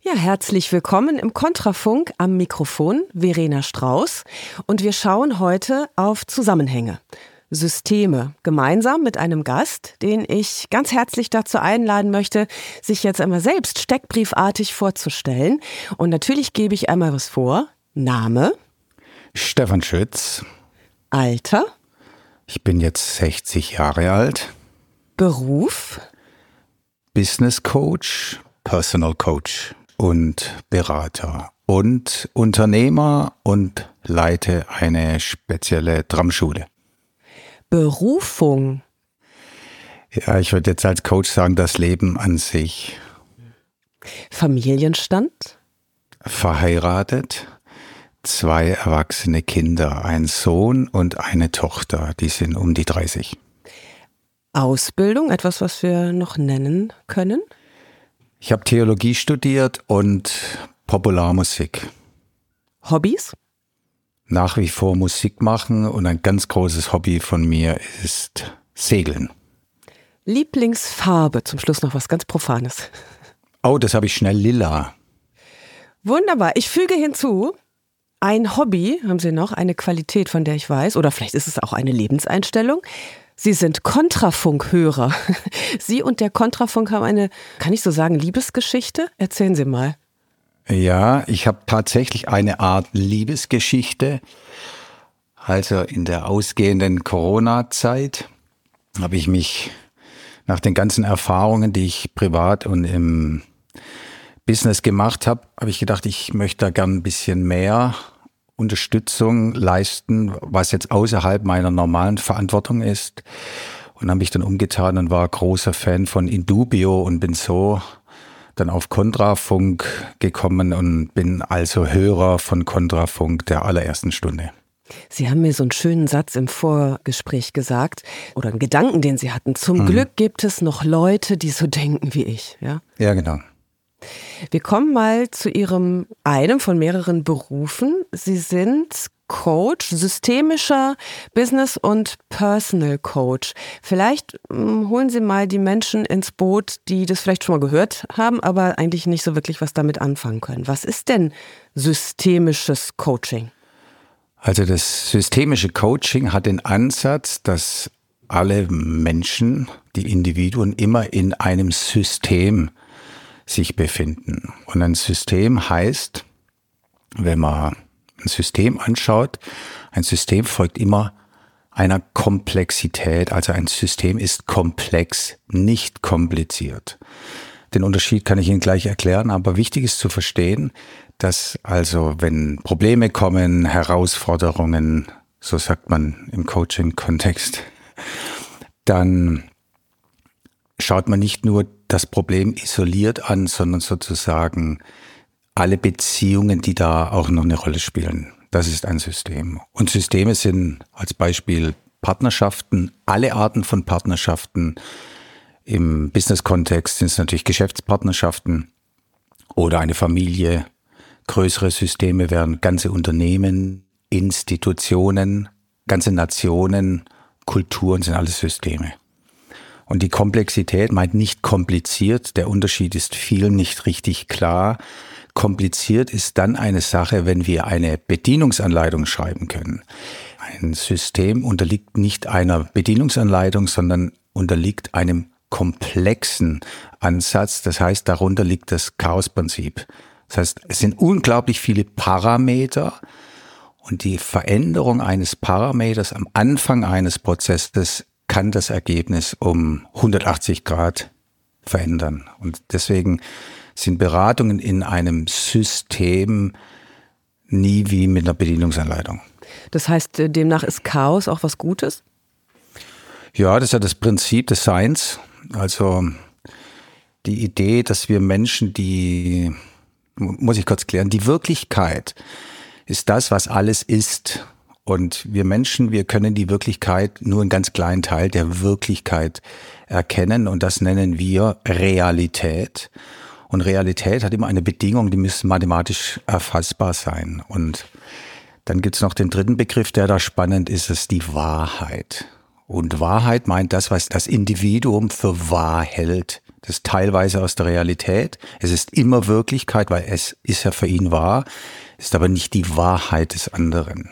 Ja, herzlich willkommen im Kontrafunk, am Mikrofon Verena Strauß, und wir schauen heute auf Zusammenhänge, Systeme, gemeinsam mit einem Gast, den ich ganz herzlich dazu einladen möchte, sich jetzt einmal selbst steckbriefartig vorzustellen. Und natürlich gebe ich einmal was vor. Name? Stefan Schütz. Alter? Ich bin jetzt 60 Jahre alt. Beruf? Business Coach, Personal Coach und Berater und Unternehmer und leite eine spezielle Drumschule. Berufung? Ja, ich würde jetzt als Coach sagen, das Leben an sich. Familienstand? Verheiratet, 2 erwachsene Kinder, ein Sohn und eine Tochter, die sind um die 30. Ausbildung, etwas, was wir noch nennen können? Ich habe Theologie studiert und Popularmusik. Hobbys? Nach wie vor Musik machen und ein ganz großes Hobby von mir ist Segeln. Lieblingsfarbe, zum Schluss noch was ganz Profanes. Oh, das habe ich schnell lila. Wunderbar, ich füge hinzu, ein Hobby, haben Sie noch, eine Qualität, von der ich weiß, oder vielleicht ist es auch eine Lebenseinstellung. Sie sind Kontrafunkhörer. Sie und der Kontrafunk haben eine, kann ich so sagen, Liebesgeschichte? Erzählen Sie mal. Ja, ich habe tatsächlich eine Art Liebesgeschichte. Also in der ausgehenden Corona-Zeit habe ich mich nach den ganzen Erfahrungen, die ich privat und im Business gemacht habe, habe ich gedacht, ich möchte da gern ein bisschen mehr Unterstützung leisten, was jetzt außerhalb meiner normalen Verantwortung ist. Und habe mich dann umgetan und war großer Fan von Indubio und bin so dann auf Kontrafunk gekommen und bin also Hörer von Kontrafunk der allerersten Stunde. Sie haben mir so einen schönen Satz im Vorgespräch gesagt oder einen Gedanken, den Sie hatten. Zum Glück gibt es noch Leute, die so denken wie ich. Ja, ja, genau. Wir kommen mal zu einem von mehreren Berufen. Sie sind Coach, systemischer Business- und Personal Coach. Vielleicht holen Sie mal die Menschen ins Boot, die das vielleicht schon mal gehört haben, aber eigentlich nicht so wirklich was damit anfangen können. Was ist denn systemisches Coaching? Also das systemische Coaching hat den Ansatz, dass alle Menschen, die Individuen, immer in einem System sich befinden. Und ein System heißt, wenn man ein System anschaut, ein System folgt immer einer Komplexität. Also ein System ist komplex, nicht kompliziert. Den Unterschied kann ich Ihnen gleich erklären, aber wichtig ist zu verstehen, dass also wenn Probleme kommen, Herausforderungen, so sagt man im Coaching-Kontext, dann schaut man nicht nur das Problem isoliert an, sondern sozusagen alle Beziehungen, die da auch noch eine Rolle spielen. Das ist ein System. Und Systeme sind als Beispiel Partnerschaften, alle Arten von Partnerschaften. Im Business-Kontext sind es natürlich Geschäftspartnerschaften oder eine Familie. Größere Systeme wären ganze Unternehmen, Institutionen, ganze Nationen, Kulturen sind alles Systeme. Und die Komplexität meint nicht kompliziert, der Unterschied ist vielen nicht richtig klar. Kompliziert ist dann eine Sache, wenn wir eine Bedienungsanleitung schreiben können. Ein System unterliegt nicht einer Bedienungsanleitung, sondern unterliegt einem komplexen Ansatz. Das heißt, darunter liegt das Chaosprinzip. Das heißt, es sind unglaublich viele Parameter und die Veränderung eines Parameters am Anfang eines Prozesses kann das Ergebnis um 180 Grad verändern. Und deswegen sind Beratungen in einem System nie wie mit einer Bedienungsanleitung. Das heißt, demnach ist Chaos auch was Gutes? Ja, das ist ja das Prinzip des Seins. Also die Idee, dass wir Menschen, muss ich kurz klären, die Wirklichkeit ist das, was alles ist. Und wir Menschen, wir können die Wirklichkeit nur einen ganz kleinen Teil der Wirklichkeit erkennen und das nennen wir Realität. Und Realität hat immer eine Bedingung, die muss mathematisch erfassbar sein. Und dann gibt's noch den dritten Begriff, der da spannend ist, ist die Wahrheit. Und Wahrheit meint das, was das Individuum für wahr hält. Das ist teilweise aus der Realität. Es ist immer Wirklichkeit, weil es ist ja für ihn wahr, ist aber nicht die Wahrheit des anderen.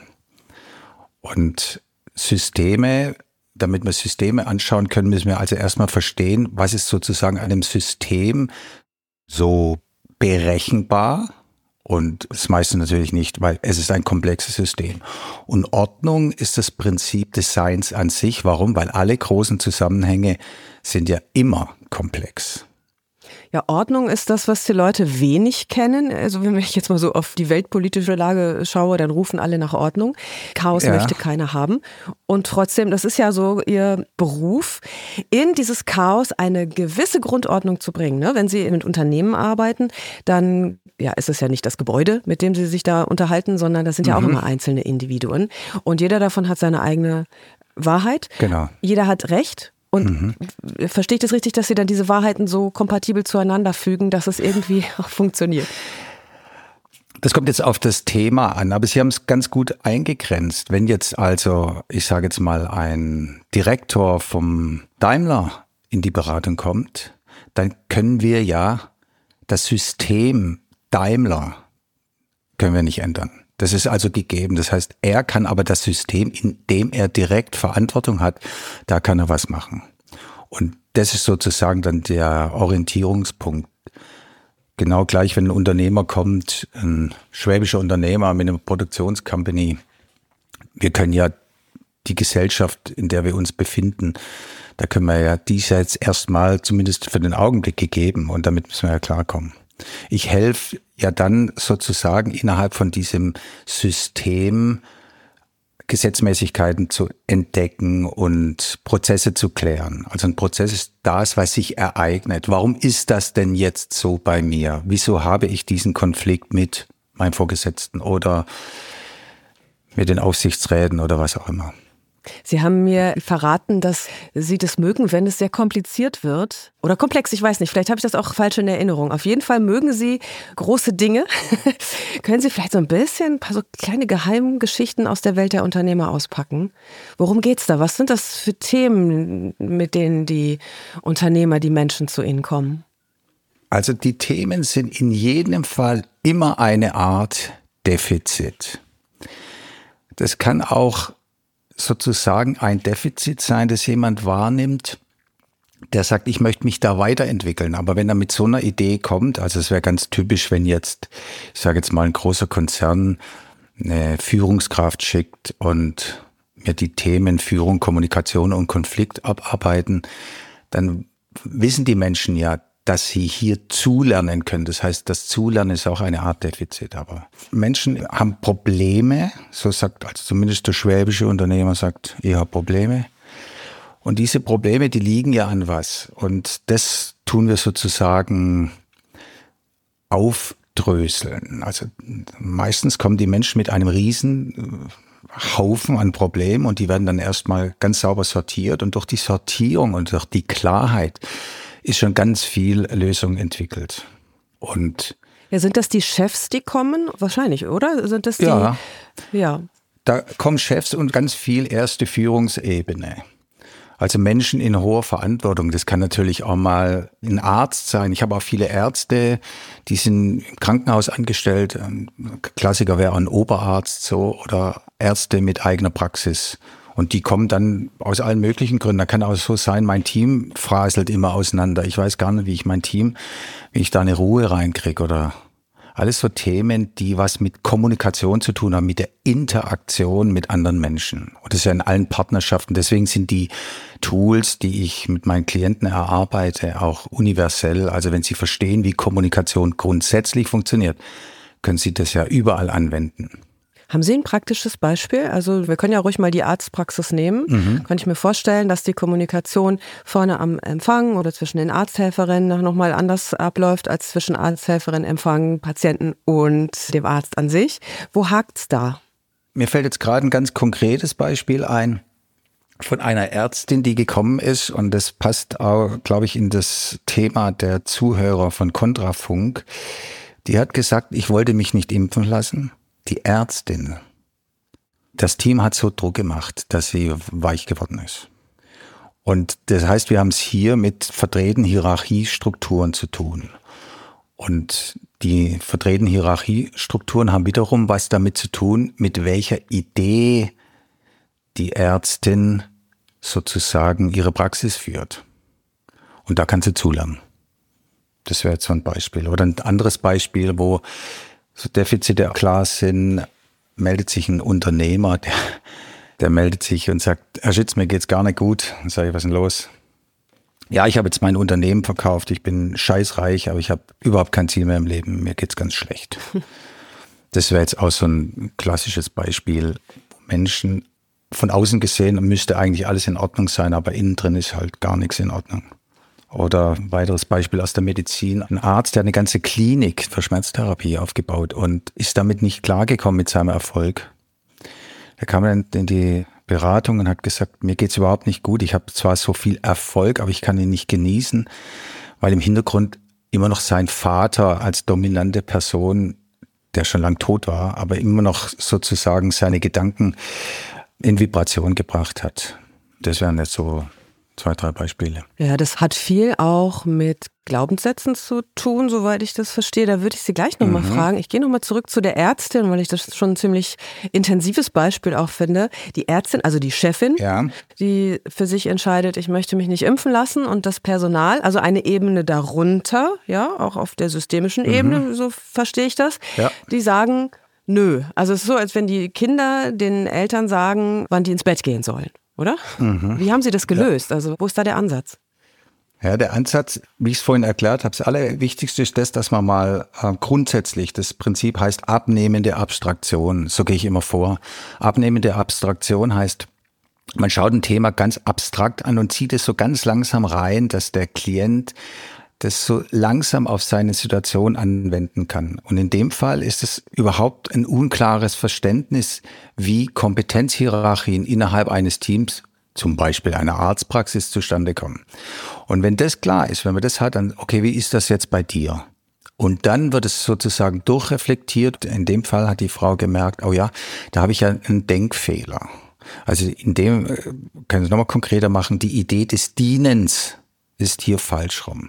Und Systeme, damit wir Systeme anschauen können, müssen wir also erstmal verstehen, was ist sozusagen an einem System so berechenbar. Und das meiste natürlich nicht, weil es ist ein komplexes System. Und Ordnung ist das Prinzip des Seins an sich. Warum? Weil alle großen Zusammenhänge sind ja immer komplex. Ja, Ordnung ist das, was die Leute wenig kennen. Also wenn ich jetzt mal so auf die weltpolitische Lage schaue, dann rufen alle nach Ordnung. Chaos möchte keiner haben. Und trotzdem, das ist ja so ihr Beruf, in dieses Chaos eine gewisse Grundordnung zu bringen. Ne? Wenn Sie mit Unternehmen arbeiten, dann ist es ja nicht das Gebäude, mit dem Sie sich da unterhalten, sondern das sind ja auch immer einzelne Individuen. Und jeder davon hat seine eigene Wahrheit. Genau. Jeder hat Recht. Und verstehe ich das richtig, dass Sie dann diese Wahrheiten so kompatibel zueinander fügen, dass es irgendwie auch funktioniert? Das kommt jetzt auf das Thema an, aber Sie haben es ganz gut eingegrenzt. Wenn jetzt also, ich sage jetzt mal, ein Direktor vom Daimler in die Beratung kommt, dann können wir ja das System Daimler können wir nicht ändern. Das ist also gegeben. Das heißt, er kann aber das System, in dem er direkt Verantwortung hat, da kann er was machen. Und das ist sozusagen dann der Orientierungspunkt. Genau gleich, wenn ein Unternehmer kommt, ein schwäbischer Unternehmer mit einer Produktionscompany. Wir können ja die Gesellschaft, in der wir uns befinden, da können wir ja dies jetzt erstmal zumindest für den Augenblick gegeben und damit müssen wir ja klarkommen. Ich helfe ja dann sozusagen innerhalb von diesem System Gesetzmäßigkeiten zu entdecken und Prozesse zu klären. Also ein Prozess ist das, was sich ereignet. Warum ist das denn jetzt so bei mir? Wieso habe ich diesen Konflikt mit meinem Vorgesetzten oder mit den Aufsichtsräten oder was auch immer? Sie haben mir verraten, dass Sie das mögen, wenn es sehr kompliziert wird. Oder komplex, ich weiß nicht, vielleicht habe ich das auch falsch in Erinnerung. Auf jeden Fall mögen Sie große Dinge. Können Sie vielleicht so ein paar so kleine Geheimgeschichten aus der Welt der Unternehmer auspacken? Worum geht's da? Was sind das für Themen, mit denen die Unternehmer, die Menschen zu Ihnen kommen? Also die Themen sind in jedem Fall immer eine Art Defizit. Das kann auch sozusagen ein Defizit sein, das jemand wahrnimmt, der sagt, ich möchte mich da weiterentwickeln. Aber wenn er mit so einer Idee kommt, also es wäre ganz typisch, wenn jetzt, ich sage jetzt mal, ein großer Konzern eine Führungskraft schickt und mir die Themen Führung, Kommunikation und Konflikt abarbeiten, dann wissen die Menschen ja, dass sie hier zulernen können. Das heißt, das Zulernen ist auch eine Art Defizit. Aber Menschen haben Probleme, so sagt also zumindest der schwäbische Unternehmer sagt, ich habe Probleme. Und diese Probleme, die liegen ja an was. Und das tun wir sozusagen aufdröseln. Also meistens kommen die Menschen mit einem riesen Haufen an Problemen und die werden dann erstmal ganz sauber sortiert. Und durch die Sortierung und durch die Klarheit ist schon ganz viel Lösung entwickelt. Und ja, sind das die Chefs, die kommen? Wahrscheinlich, oder? Sind das die? Ja. Da kommen Chefs und ganz viel erste Führungsebene. Also Menschen in hoher Verantwortung. Das kann natürlich auch mal ein Arzt sein. Ich habe auch viele Ärzte, die sind im Krankenhaus angestellt. Ein Klassiker wäre ein Oberarzt so oder Ärzte mit eigener Praxis. Und die kommen dann aus allen möglichen Gründen. Da kann auch so sein, mein Team fraselt immer auseinander. Ich weiß gar nicht, wie ich da eine Ruhe reinkriege oder alles so Themen, die was mit Kommunikation zu tun haben, mit der Interaktion mit anderen Menschen. Und das ist ja in allen Partnerschaften. Deswegen sind die Tools, die ich mit meinen Klienten erarbeite, auch universell. Also wenn Sie verstehen, wie Kommunikation grundsätzlich funktioniert, können Sie das ja überall anwenden. Haben Sie ein praktisches Beispiel? Also wir können ja ruhig mal die Arztpraxis nehmen. Kann ich mir vorstellen, dass die Kommunikation vorne am Empfang oder zwischen den Arzthelferinnen nochmal anders abläuft als zwischen Arzthelferin, Empfang, Patienten und dem Arzt an sich. Wo hakt's da? Mir fällt jetzt gerade ein ganz konkretes Beispiel ein von einer Ärztin, die gekommen ist und das passt auch, glaube ich, in das Thema der Zuhörer von Kontrafunk. Die hat gesagt, ich wollte mich nicht impfen lassen. Die Ärztin, das Team hat so Druck gemacht, dass sie weich geworden ist. Und das heißt, wir haben es hier mit verdrehten Hierarchiestrukturen zu tun. Und die verdrehten Hierarchiestrukturen haben wiederum was damit zu tun, mit welcher Idee die Ärztin sozusagen ihre Praxis führt. Und da kann sie zulernen. Das wäre jetzt so ein Beispiel. Oder ein anderes Beispiel, wo so Defizite klar sind, meldet sich ein Unternehmer, der meldet sich und sagt, Herr Schütz, mir geht's gar nicht gut. Dann sage ich, was ist denn los? Ja, ich habe jetzt mein Unternehmen verkauft, ich bin scheißreich, aber ich habe überhaupt kein Ziel mehr im Leben, mir geht's ganz schlecht. Das wäre jetzt auch so ein klassisches Beispiel, wo Menschen von außen gesehen müsste eigentlich alles in Ordnung sein, aber innen drin ist halt gar nichts in Ordnung. Oder ein weiteres Beispiel aus der Medizin. Ein Arzt, der eine ganze Klinik für Schmerztherapie aufgebaut und ist damit nicht klargekommen mit seinem Erfolg. Er kam dann in die Beratung und hat gesagt, mir geht's überhaupt nicht gut. Ich habe zwar so viel Erfolg, aber ich kann ihn nicht genießen, weil im Hintergrund immer noch sein Vater als dominante Person, der schon lang tot war, aber immer noch sozusagen seine Gedanken in Vibration gebracht hat. Das wären jetzt so 2, 3 Beispiele. Ja, das hat viel auch mit Glaubenssätzen zu tun, soweit ich das verstehe. Da würde ich Sie gleich nochmal fragen. Ich gehe nochmal zurück zu der Ärztin, weil ich das schon ein ziemlich intensives Beispiel auch finde. Die Ärztin, also die Chefin, ja, die für sich entscheidet, ich möchte mich nicht impfen lassen, und das Personal, also eine Ebene darunter, ja, auch auf der systemischen Ebene, so verstehe ich das, ja, die sagen, nö. Also es ist so, als wenn die Kinder den Eltern sagen, wann die ins Bett gehen sollen, oder? Wie haben Sie das gelöst? Ja. Also wo ist da der Ansatz? Ja, der Ansatz, wie ich es vorhin erklärt habe, das Allerwichtigste ist das, dass man mal grundsätzlich, das Prinzip heißt abnehmende Abstraktion, so gehe ich immer vor. Abnehmende Abstraktion heißt, man schaut ein Thema ganz abstrakt an und zieht es so ganz langsam rein, dass der Klient das so langsam auf seine Situation anwenden kann. Und in dem Fall ist es überhaupt ein unklares Verständnis, wie Kompetenzhierarchien innerhalb eines Teams, zum Beispiel einer Arztpraxis, zustande kommen. Und wenn das klar ist, wenn man das hat, dann, okay, wie ist das jetzt bei dir? Und dann wird es sozusagen durchreflektiert. In dem Fall hat die Frau gemerkt, oh ja, da habe ich ja einen Denkfehler. Also in dem, kann ich es nochmal konkreter machen, die Idee des Dienens ist hier falsch rum.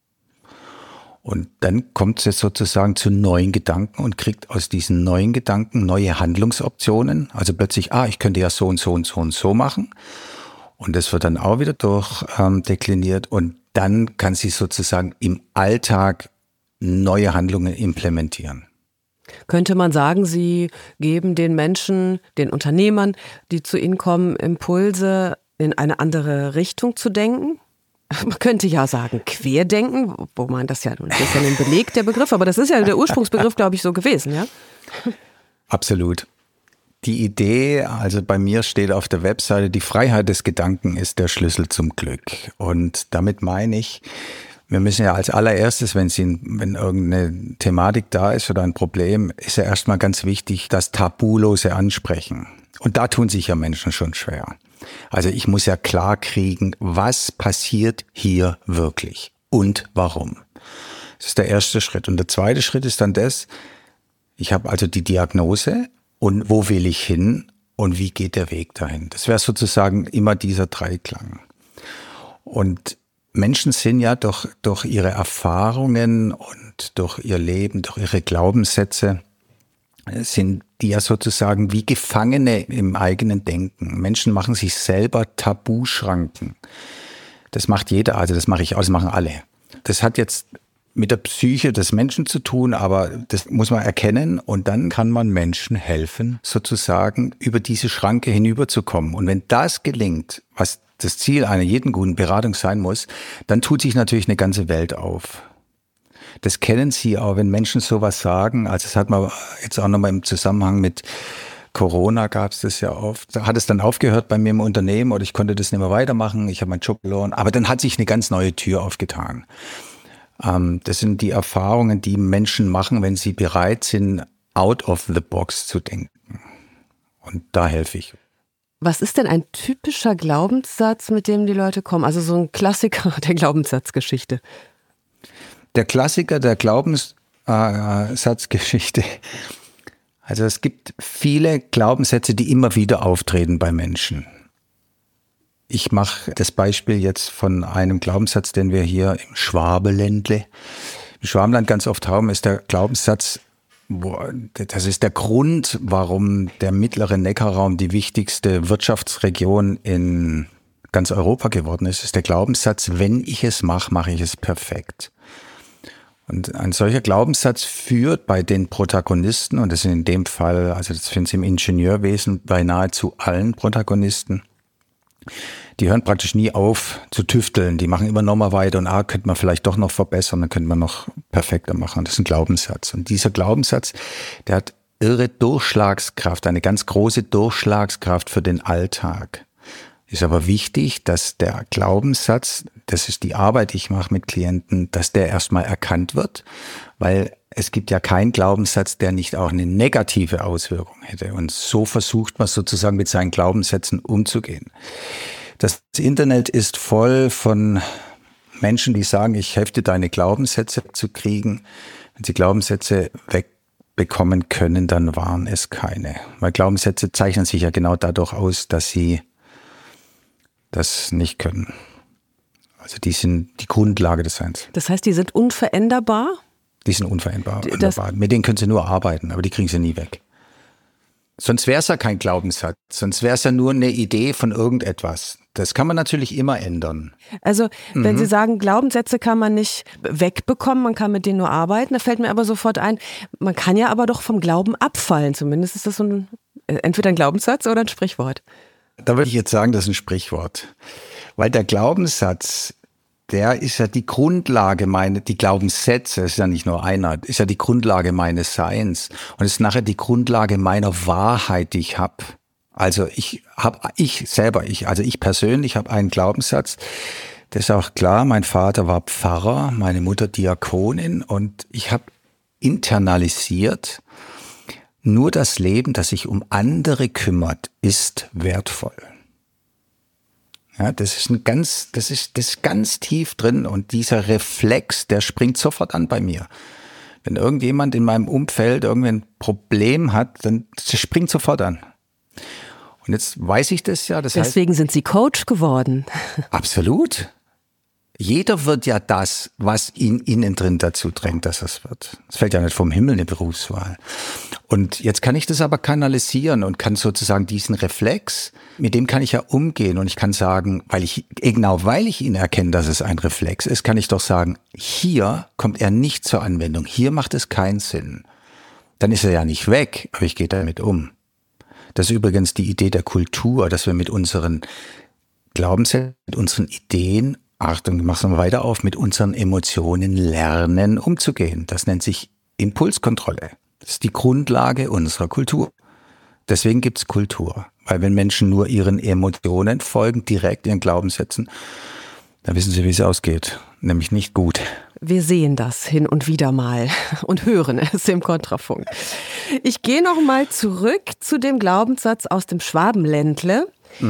Und dann kommt es sozusagen zu neuen Gedanken und kriegt aus diesen neuen Gedanken neue Handlungsoptionen. Also plötzlich, ich könnte ja so und so und so und so machen. Und das wird dann auch wieder durchdekliniert. Und dann kann sie sozusagen im Alltag neue Handlungen implementieren. Könnte man sagen, Sie geben den Menschen, den Unternehmern, die zu Ihnen kommen, Impulse, in eine andere Richtung zu denken? Man könnte ja sagen, querdenken, wo man das ist ja ein Beleg, der Begriff, aber das ist ja der Ursprungsbegriff, glaube ich, so gewesen, ja? Absolut. Die Idee, also bei mir steht auf der Webseite, die Freiheit des Gedanken ist der Schlüssel zum Glück. Und damit meine ich, wir müssen ja als allererstes, wenn irgendeine Thematik da ist oder ein Problem, ist ja erstmal ganz wichtig, das Tabulose ansprechen. Und da tun sich ja Menschen schon schwer. Also ich muss ja klar kriegen, was passiert hier wirklich und warum. Das ist der erste Schritt. Und der zweite Schritt ist dann ich habe also die Diagnose und wo will ich hin und wie geht der Weg dahin. Das wäre sozusagen immer dieser Dreiklang. Und Menschen sind ja durch ihre Erfahrungen und durch ihr Leben, durch ihre Glaubenssätze, sind die ja sozusagen wie Gefangene im eigenen Denken. Menschen machen sich selber Tabuschranken. Das macht jeder, also das mache ich auch, das machen alle. Das hat jetzt mit der Psyche des Menschen zu tun, aber das muss man erkennen und dann kann man Menschen helfen, sozusagen über diese Schranke hinüberzukommen. Und wenn das gelingt, was das Ziel einer jeden guten Beratung sein muss, dann tut sich natürlich eine ganze Welt auf. Das kennen Sie auch, wenn Menschen sowas sagen. Also das hat man jetzt auch nochmal im Zusammenhang mit Corona gab es das ja oft. Da hat es dann aufgehört bei mir im Unternehmen oder ich konnte das nicht mehr weitermachen. Ich habe meinen Job verloren. Aber dann hat sich eine ganz neue Tür aufgetan. Das sind die Erfahrungen, die Menschen machen, wenn sie bereit sind, out of the box zu denken. Und da helfe ich. Was ist denn ein typischer Glaubenssatz, mit dem die Leute kommen? Also so ein Klassiker der Glaubenssatzgeschichte. Der Klassiker der Glaubenssatzgeschichte. Also es gibt viele Glaubenssätze, die immer wieder auftreten bei Menschen. Ich mache das Beispiel jetzt von einem Glaubenssatz, den wir hier im Schwabeländle, im Schwabenland ganz oft haben, ist der Glaubenssatz, das ist der Grund, warum der mittlere Neckarraum die wichtigste Wirtschaftsregion in ganz Europa geworden ist der Glaubenssatz, wenn ich es mache, mache ich es perfekt. Und ein solcher Glaubenssatz führt bei den Protagonisten, und das sind in dem Fall, also das finden Sie im Ingenieurwesen bei nahezu allen Protagonisten, die hören praktisch nie auf zu tüfteln, die machen immer nochmal weiter und könnte man vielleicht doch noch verbessern, dann könnte man noch perfekter machen. Das ist ein Glaubenssatz. Und dieser Glaubenssatz, der hat irre Durchschlagskraft, eine ganz große Durchschlagskraft für den Alltag. Ist aber wichtig, dass der Glaubenssatz, das ist die Arbeit, die ich mache mit Klienten, dass der erstmal erkannt wird, weil es gibt ja keinen Glaubenssatz, der nicht auch eine negative Auswirkung hätte. Und so versucht man sozusagen mit seinen Glaubenssätzen umzugehen. Das Internet ist voll von Menschen, die sagen, ich helfe dir, deine Glaubenssätze zu kriegen. Wenn sie Glaubenssätze wegbekommen können, dann waren es keine. Weil Glaubenssätze zeichnen sich ja genau dadurch aus, dass sie das nicht können. Also die sind die Grundlage des Seins. Das heißt, die sind unveränderbar? Die sind unveränderbar. Mit denen können sie nur arbeiten, aber die kriegen sie nie weg. Sonst wäre es ja kein Glaubenssatz. Sonst wäre es ja nur eine Idee von irgendetwas. Das kann man natürlich immer ändern. Also wenn Sie sagen, Glaubenssätze kann man nicht wegbekommen, man kann mit denen nur arbeiten, da fällt mir aber sofort ein, man kann ja aber doch vom Glauben abfallen. Zumindest ist das so entweder ein Glaubenssatz oder ein Sprichwort. Da würde ich jetzt sagen, das ist ein Sprichwort. Weil der Glaubenssatz, der ist ja die Grundlage die Glaubenssätze, das ist ja nicht nur einer, ist ja die Grundlage meines Seins. Und ist nachher die Grundlage meiner Wahrheit, die ich habe. Also ich persönlich habe einen Glaubenssatz. Das ist auch klar, mein Vater war Pfarrer, meine Mutter Diakonin und ich habe internalisiert, nur das Leben, das sich um andere kümmert, ist wertvoll. Ja, das ist ganz tief drin und dieser Reflex, der springt sofort an bei mir. Wenn irgendjemand in meinem Umfeld irgendwie ein Problem hat, dann das springt sofort an. Und jetzt weiß ich das ja. Deswegen sind Sie Coach geworden. Absolut. Jeder wird ja das, was ihn innen drin dazu drängt, dass es wird. Es fällt ja nicht vom Himmel, eine Berufswahl. Und jetzt kann ich das aber kanalisieren und kann sozusagen diesen Reflex, mit dem kann ich ja umgehen. Und ich kann sagen, weil ich ihn erkenne, dass es ein Reflex ist, kann ich doch sagen, hier kommt er nicht zur Anwendung. Hier macht es keinen Sinn. Dann ist er ja nicht weg, aber ich gehe damit um. Das ist übrigens die Idee der Kultur, dass wir mit unseren Glaubenssätzen, mit unseren Ideen, Achtung, ich mach's mal weiter auf, mit unseren Emotionen lernen, umzugehen. Das nennt sich Impulskontrolle. Das ist die Grundlage unserer Kultur. Deswegen gibt's Kultur. Weil wenn Menschen nur ihren Emotionen folgen, direkt ihren Glaubenssätzen, dann wissen sie, wie es ausgeht. Nämlich nicht gut. Wir sehen das hin und wieder mal und hören es im Kontrafunk. Ich gehe noch mal zurück zu dem Glaubenssatz aus dem Schwabenländle.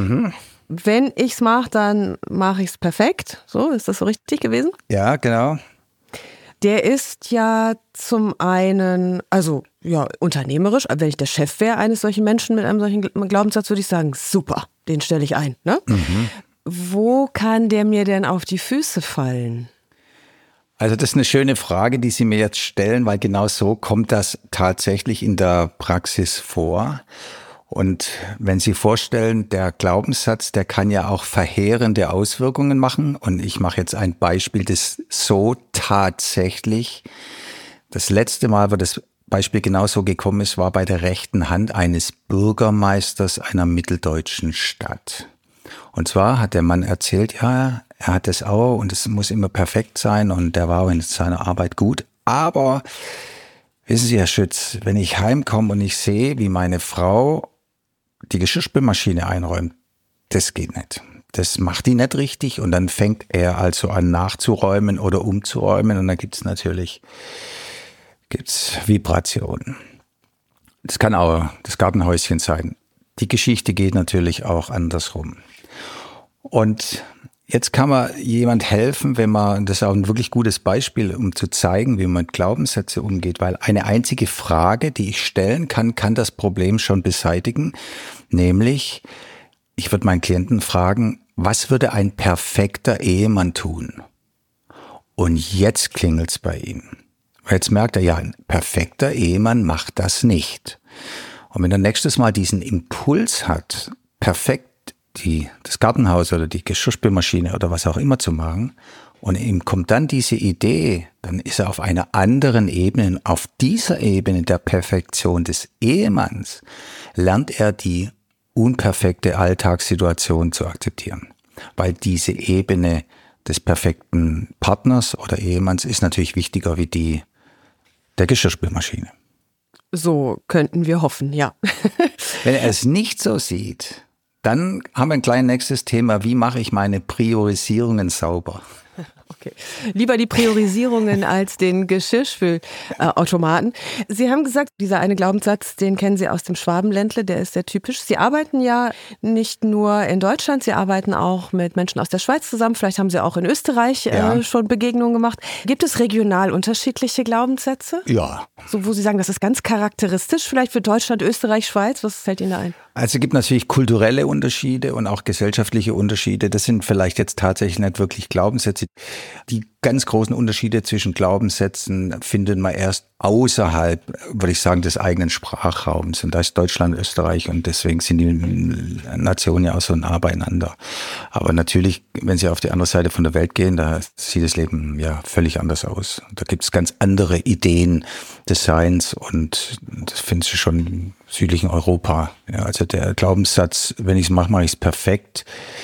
Wenn ich's mache, dann mache ich's perfekt. So, ist das so richtig gewesen? Ja, genau. Der ist ja zum einen, also ja, unternehmerisch, wenn ich der Chef wäre eines solchen Menschen mit einem solchen Glaubenssatz, würde ich sagen, super, den stelle ich ein. Ne? Wo kann der mir denn auf die Füße fallen? Also das ist eine schöne Frage, die Sie mir jetzt stellen, weil genau so kommt das tatsächlich in der Praxis vor. Und wenn Sie vorstellen, der Glaubenssatz, der kann ja auch verheerende Auswirkungen machen. Und ich mache jetzt ein Beispiel, das so tatsächlich, das letzte Mal, wo das Beispiel genauso gekommen ist, war bei der rechten Hand eines Bürgermeisters einer mitteldeutschen Stadt. Und zwar hat der Mann erzählt, ja, er hat das auch und es muss immer perfekt sein und der war auch in seiner Arbeit gut. Aber wissen Sie, Herr Schütz, wenn ich heimkomme und ich sehe, wie meine Frau die Geschirrspülmaschine einräumt, das geht nicht. Das macht die nicht richtig und dann fängt er also an nachzuräumen oder umzuräumen und dann gibt's Vibrationen. Das kann auch das Gartenhäuschen sein. Die Geschichte geht natürlich auch andersrum. Und jetzt kann man jemand helfen, das ist auch ein wirklich gutes Beispiel, um zu zeigen, wie man mit Glaubenssätzen umgeht, weil eine einzige Frage, die ich stellen kann das Problem schon beseitigen, nämlich, ich würde meinen Klienten fragen, was würde ein perfekter Ehemann tun? Und jetzt klingelt's bei ihm. Jetzt merkt er, ja, ein perfekter Ehemann macht das nicht. Und wenn er nächstes Mal diesen Impuls hat, perfekt das Gartenhaus oder die Geschirrspülmaschine oder was auch immer zu machen, und ihm kommt dann diese Idee, dann ist er auf einer anderen Ebene. Auf dieser Ebene der Perfektion des Ehemanns lernt er die unperfekte Alltagssituation zu akzeptieren. Weil diese Ebene des perfekten Partners oder Ehemanns ist natürlich wichtiger wie die der Geschirrspülmaschine. So könnten wir hoffen, ja. Wenn er es nicht so sieht, dann haben wir ein kleines nächstes Thema. Wie mache ich meine Priorisierungen sauber? Okay. Lieber die Priorisierungen als den Geschirrspülautomaten. Sie haben gesagt, dieser eine Glaubenssatz, den kennen Sie aus dem Schwabenländle, der ist sehr typisch. Sie arbeiten ja nicht nur in Deutschland, Sie arbeiten auch mit Menschen aus der Schweiz zusammen. Vielleicht haben Sie auch in Österreich schon Begegnungen gemacht. Gibt es regional unterschiedliche Glaubenssätze? Ja. So, wo Sie sagen, das ist ganz charakteristisch vielleicht für Deutschland, Österreich, Schweiz. Was fällt Ihnen da ein? Also es gibt natürlich kulturelle Unterschiede und auch gesellschaftliche Unterschiede. Das sind vielleicht jetzt tatsächlich nicht wirklich Glaubenssätze. Die ganz großen Unterschiede zwischen Glaubenssätzen findet man erst außerhalb, würde ich sagen, des eigenen Sprachraums. Und da ist Deutschland, Österreich und deswegen sind die Nationen ja auch so nah beieinander. Aber natürlich, wenn Sie auf die andere Seite von der Welt gehen, da sieht das Leben ja völlig anders aus. Da gibt es ganz andere Ideen des Seins und das findest du schon im südlichen Europa. Ja, also der Glaubenssatz, wenn ich es mache, mache ich es perfekt,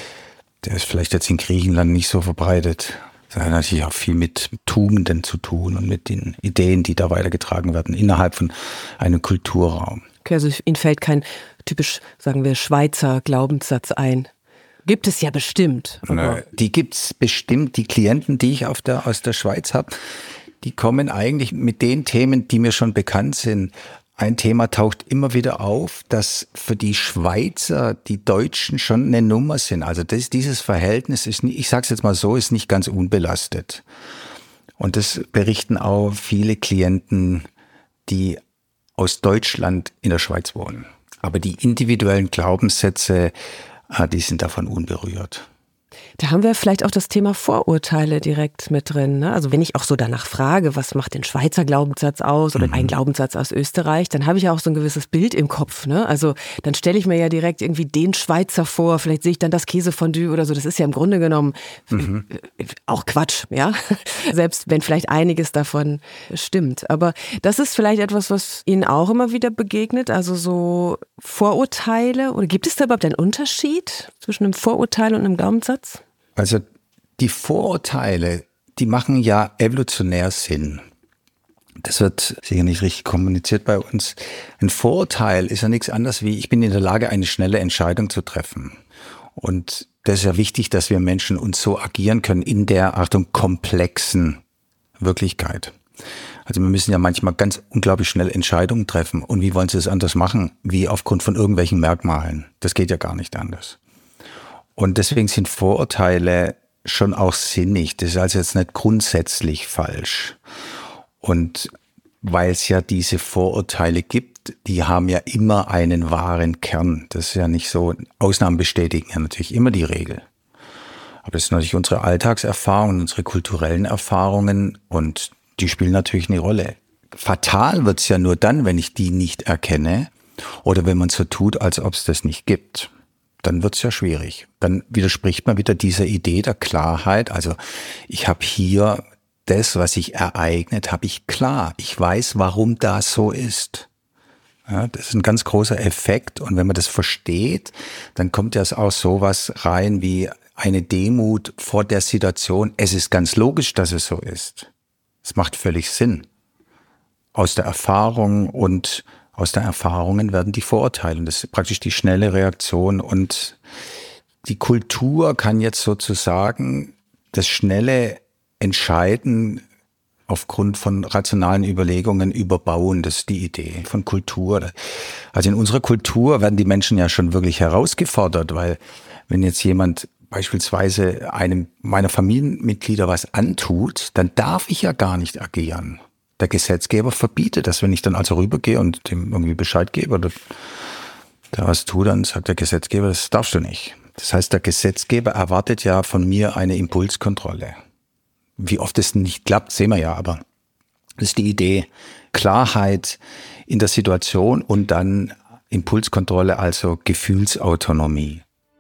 der ist vielleicht jetzt in Griechenland nicht so verbreitet. Das hat natürlich auch viel mit Tugenden zu tun und mit den Ideen, die da weitergetragen werden innerhalb von einem Kulturraum. Okay, also Ihnen fällt kein typisch, sagen wir, Schweizer Glaubenssatz ein. Gibt es ja bestimmt. Die gibt's bestimmt. Die Klienten, die ich aus der Schweiz habe, die kommen eigentlich mit den Themen, die mir schon bekannt sind. Ein Thema taucht immer wieder auf, dass für die Schweizer die Deutschen schon eine Nummer sind. Also dieses Verhältnis ist, ich sage es jetzt mal so, ist nicht ganz unbelastet. Und das berichten auch viele Klienten, die aus Deutschland in der Schweiz wohnen. Aber die individuellen Glaubenssätze, die sind davon unberührt. Da haben wir vielleicht auch das Thema Vorurteile direkt mit drin, ne? Also wenn ich auch so danach frage, was macht den Schweizer Glaubenssatz aus oder einen Glaubenssatz aus Österreich, dann habe ich ja auch so ein gewisses Bild im Kopf, ne? Also dann stelle ich mir ja direkt irgendwie den Schweizer vor, vielleicht sehe ich dann das Käsefondue oder so. Das ist ja im Grunde genommen auch Quatsch, ja? Selbst wenn vielleicht einiges davon stimmt. Aber das ist vielleicht etwas, was Ihnen auch immer wieder begegnet, also so Vorurteile. Oder gibt es da überhaupt einen Unterschied zwischen einem Vorurteil und einem Glaubenssatz? Also die Vorurteile, die machen ja evolutionär Sinn. Das wird sicher nicht richtig kommuniziert bei uns. Ein Vorurteil ist ja nichts anderes wie, ich bin in der Lage, eine schnelle Entscheidung zu treffen. Und das ist ja wichtig, dass wir Menschen uns so agieren können in der, Achtung, komplexen Wirklichkeit. Also wir müssen ja manchmal ganz unglaublich schnell Entscheidungen treffen. Und wie wollen Sie es anders machen? Wie aufgrund von irgendwelchen Merkmalen. Das geht ja gar nicht anders. Und deswegen sind Vorurteile schon auch sinnig. Das ist also jetzt nicht grundsätzlich falsch. Und weil es ja diese Vorurteile gibt, die haben ja immer einen wahren Kern. Das ist ja nicht so, Ausnahmen bestätigen ja natürlich immer die Regel. Aber das sind natürlich unsere Alltagserfahrungen, unsere kulturellen Erfahrungen und die spielen natürlich eine Rolle. Fatal wird's ja nur dann, wenn ich die nicht erkenne oder wenn man so tut, als ob es das nicht gibt. Dann wird's ja schwierig. Dann widerspricht man wieder dieser Idee der Klarheit. Also ich habe hier das, was sich ereignet, habe ich klar. Ich weiß, warum das so ist. Ja, das ist ein ganz großer Effekt. Und wenn man das versteht, dann kommt ja auch sowas rein wie eine Demut vor der Situation. Es ist ganz logisch, dass es so ist. Es macht völlig Sinn. Aus der Erfahrung und aus den Erfahrungen werden die Vorurteile. Und das ist praktisch die schnelle Reaktion. Und die Kultur kann jetzt sozusagen das schnelle Entscheiden aufgrund von rationalen Überlegungen überbauen. Das ist die Idee von Kultur. Also in unserer Kultur werden die Menschen ja schon wirklich herausgefordert, weil wenn jetzt jemand beispielsweise einem meiner Familienmitglieder was antut, dann darf ich ja gar nicht agieren. Der Gesetzgeber verbietet das. Wenn ich dann also rübergehe und dem irgendwie Bescheid gebe oder da was tue, dann sagt der Gesetzgeber, das darfst du nicht. Das heißt, der Gesetzgeber erwartet ja von mir eine Impulskontrolle. Wie oft es nicht klappt, sehen wir ja, aber das ist die Idee. Klarheit in der Situation und dann Impulskontrolle, also Gefühlsautonomie.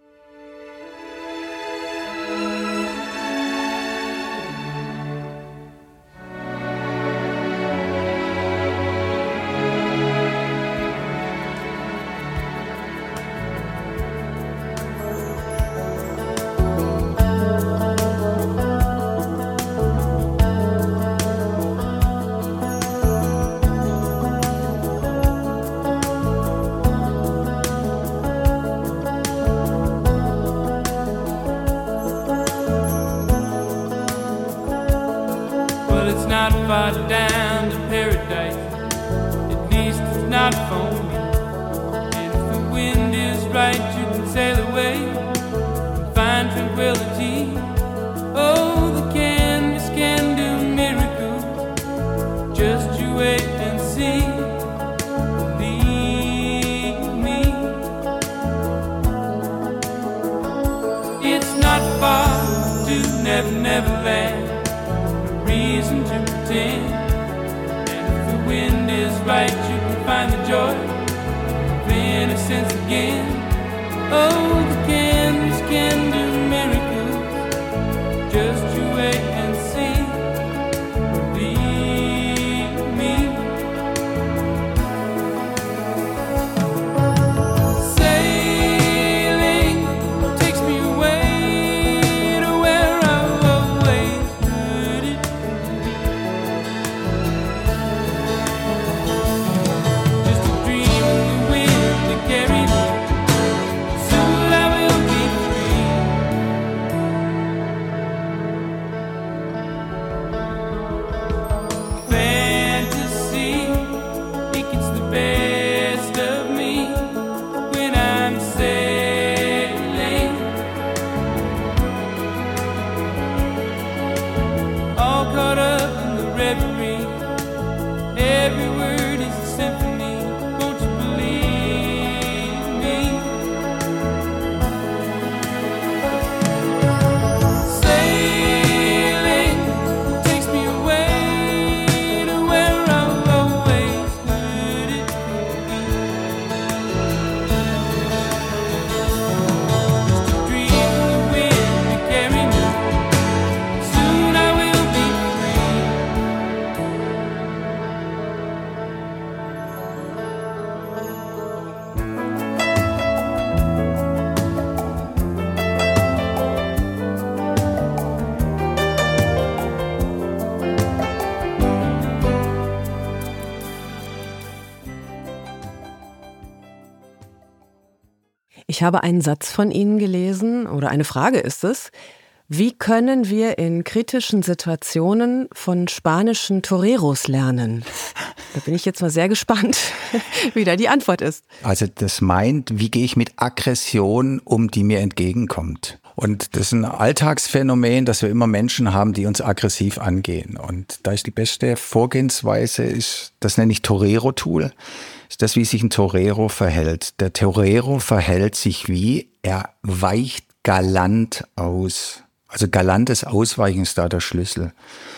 Ich habe einen Satz von Ihnen gelesen, oder eine Frage ist es. Wie können wir in kritischen Situationen von spanischen Toreros lernen? Da bin ich jetzt mal sehr gespannt, wie da die Antwort ist. Also das meint, wie gehe ich mit Aggression um, die mir entgegenkommt? Und das ist ein Alltagsphänomen, dass wir immer Menschen haben, die uns aggressiv angehen. Und da ist die beste Vorgehensweise, das nenne ich Torero-Tool, ist das, wie sich ein Torero verhält. Der Torero verhält sich wie, er weicht galant aus. Also galantes Ausweichen ist da der Schlüssel.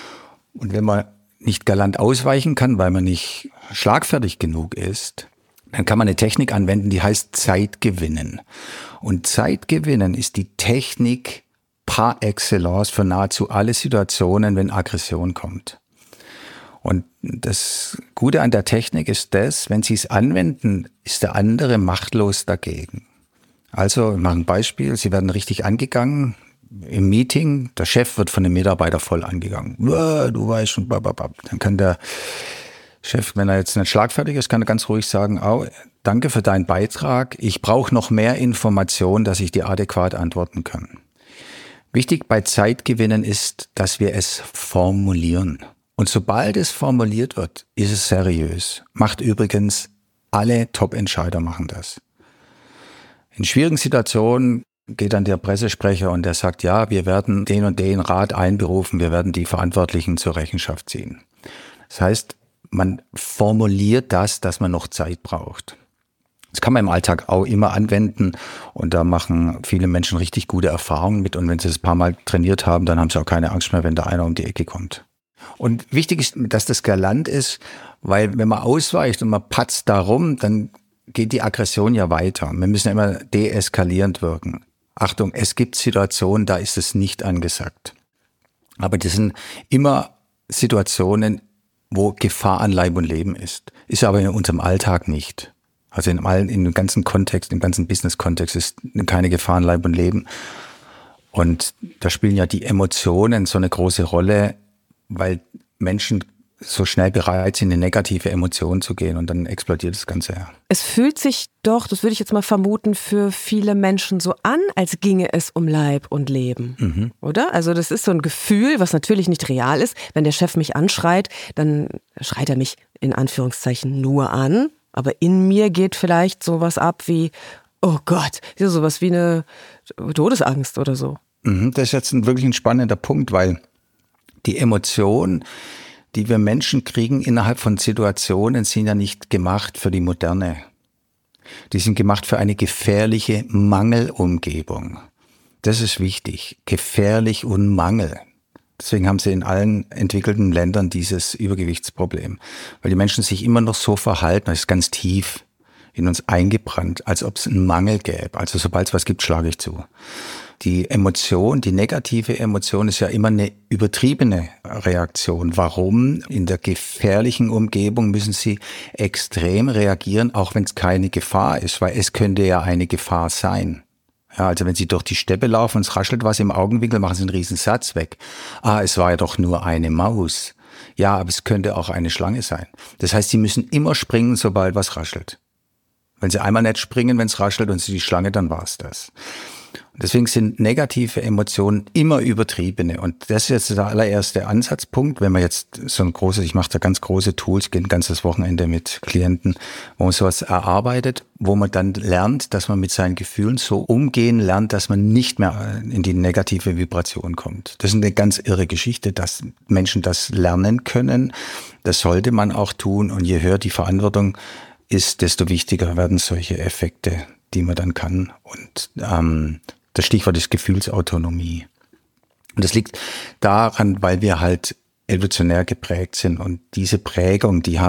Und wenn man nicht galant ausweichen kann, weil man nicht schlagfertig genug ist, dann kann man eine Technik anwenden, die heißt Zeitgewinnen. Und Zeitgewinnen ist die Technik par excellence für nahezu alle Situationen, wenn Aggression kommt. Und das Gute an der Technik ist das, wenn Sie es anwenden, ist der andere machtlos dagegen. Also, ich mache ein Beispiel, Sie werden richtig angegangen im Meeting, der Chef wird von dem Mitarbeiter voll angegangen. Du weißt und bababab. Dann kann der Chef, wenn er jetzt nicht schlagfertig ist, kann er ganz ruhig sagen, danke für deinen Beitrag, ich brauche noch mehr Informationen, dass ich dir adäquat antworten kann. Wichtig bei Zeitgewinnen ist, dass wir es formulieren. Und sobald es formuliert wird, ist es seriös. Macht übrigens alle Top-Entscheider machen das. In schwierigen Situationen geht dann der Pressesprecher und der sagt, ja, wir werden den und den Rat einberufen, wir werden die Verantwortlichen zur Rechenschaft ziehen. Das heißt, man formuliert das, dass man noch Zeit braucht. Das kann man im Alltag auch immer anwenden und da machen viele Menschen richtig gute Erfahrungen mit und wenn sie das ein paar Mal trainiert haben, dann haben sie auch keine Angst mehr, wenn da einer um die Ecke kommt. Und wichtig ist, dass das galant ist, weil wenn man ausweicht und man patzt da rum, dann geht die Aggression ja weiter. Wir müssen ja immer deeskalierend wirken. Achtung, es gibt Situationen, da ist es nicht angesagt. Aber das sind immer Situationen, wo Gefahr an Leib und Leben ist. Ist aber in unserem Alltag nicht. Also in dem ganzen Kontext, im ganzen Business-Kontext ist keine Gefahr an Leib und Leben. Und da spielen ja die Emotionen so eine große Rolle, weil Menschen so schnell bereit sind, in negative Emotionen zu gehen und dann explodiert das Ganze. Ja. Es fühlt sich doch, das würde ich jetzt mal vermuten, für viele Menschen so an, als ginge es um Leib und Leben, oder? Also das ist so ein Gefühl, was natürlich nicht real ist. Wenn der Chef mich anschreit, dann schreit er mich in Anführungszeichen nur an, aber in mir geht vielleicht sowas ab wie, oh Gott, sowas wie eine Todesangst oder so. Das ist jetzt wirklich ein spannender Punkt, weil die Emotionen, die wir Menschen kriegen innerhalb von Situationen, sind ja nicht gemacht für die Moderne. Die sind gemacht für eine gefährliche Mangelumgebung. Das ist wichtig. Gefährlich und Mangel. Deswegen haben sie in allen entwickelten Ländern dieses Übergewichtsproblem. Weil die Menschen sich immer noch so verhalten, das ist ganz tief in uns eingebrannt, als ob es einen Mangel gäbe. Also sobald es was gibt, schlage ich zu. Die Emotion, die negative Emotion ist ja immer eine übertriebene Reaktion. Warum? In der gefährlichen Umgebung müssen Sie extrem reagieren, auch wenn es keine Gefahr ist, weil es könnte ja eine Gefahr sein. Ja, also wenn Sie durch die Steppe laufen und es raschelt was im Augenwinkel, machen Sie einen riesen Satz weg. Es war ja doch nur eine Maus. Ja, aber es könnte auch eine Schlange sein. Das heißt, Sie müssen immer springen, sobald was raschelt. Wenn Sie einmal nicht springen, wenn es raschelt und Sie die Schlange, dann war es das. Deswegen sind negative Emotionen immer übertriebene. Und das ist jetzt der allererste Ansatzpunkt, wenn man jetzt ich mache da ganz große Tools, gehe ein ganzes Wochenende mit Klienten, wo man sowas erarbeitet, wo man dann lernt, dass man mit seinen Gefühlen so umgehen lernt, dass man nicht mehr in die negative Vibration kommt. Das ist eine ganz irre Geschichte, dass Menschen das lernen können. Das sollte man auch tun. Und je höher die Verantwortung ist, desto wichtiger werden solche Effekte, die man dann kann. Und das Stichwort ist Gefühlsautonomie. Und das liegt daran, weil wir halt evolutionär geprägt sind. Und diese Prägung, die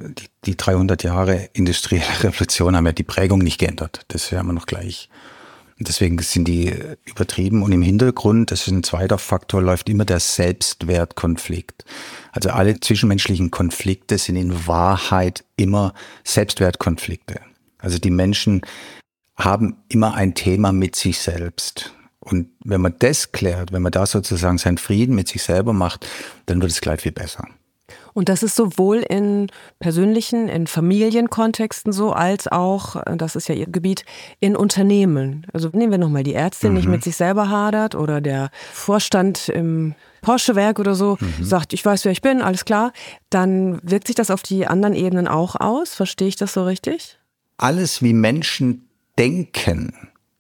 300 Jahre industrielle Revolution haben ja die Prägung nicht geändert. Das ist ja immer noch gleich. Und deswegen sind die übertrieben. Und im Hintergrund, das ist ein zweiter Faktor, läuft immer der Selbstwertkonflikt. Also alle zwischenmenschlichen Konflikte sind in Wahrheit immer Selbstwertkonflikte. Also die Menschen haben immer ein Thema mit sich selbst. Und wenn man das klärt, wenn man da sozusagen seinen Frieden mit sich selber macht, dann wird es gleich viel besser. Und das ist sowohl in persönlichen, in Familienkontexten so, als auch, das ist ja Ihr Gebiet, in Unternehmen. Also nehmen wir nochmal die Ärztin, nicht mit sich selber hadert oder der Vorstand im Porsche-Werk oder so, sagt, ich weiß, wer ich bin, alles klar. Dann wirkt sich das auf die anderen Ebenen auch aus? Verstehe ich das so richtig? Alles, wie Menschen denken,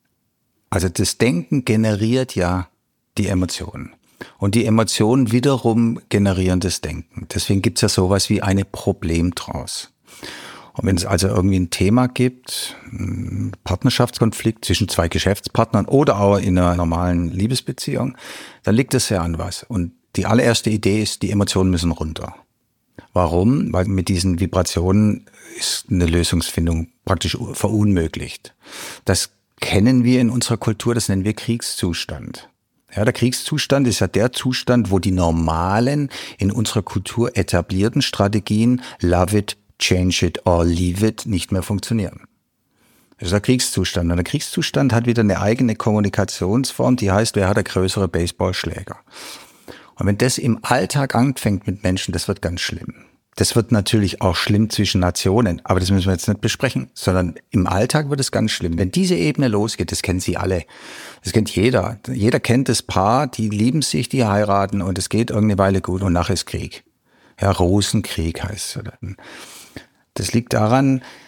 also das Denken generiert ja die Emotionen. Und die Emotionen wiederum generieren das Denken. Deswegen gibt es ja sowas wie eine Problemtrance. Und wenn es also irgendwie ein Thema gibt, ein Partnerschaftskonflikt zwischen zwei Geschäftspartnern oder auch in einer normalen Liebesbeziehung, dann liegt es ja an was. Und die allererste Idee ist, die Emotionen müssen runter. Warum? Weil mit diesen Vibrationen ist eine Lösungsfindung praktisch verunmöglicht. Das kennen wir in unserer Kultur, das nennen wir Kriegszustand. Ja, der Kriegszustand ist ja der Zustand, wo die normalen, in unserer Kultur etablierten Strategien love it, change it or leave it nicht mehr funktionieren. Das ist der Kriegszustand. Und der Kriegszustand hat wieder eine eigene Kommunikationsform, die heißt, wer hat der größere Baseballschläger? Und wenn das im Alltag anfängt mit Menschen, das wird ganz schlimm. Das wird natürlich auch schlimm zwischen Nationen, aber das müssen wir jetzt nicht besprechen, sondern im Alltag wird es ganz schlimm. Wenn diese Ebene losgeht, das kennen Sie alle, das kennt jeder. Jeder kennt das Paar, die lieben sich, die heiraten und es geht irgendeine Weile gut und nachher ist Krieg. Ja, Rosenkrieg heißt es. Das liegt daran,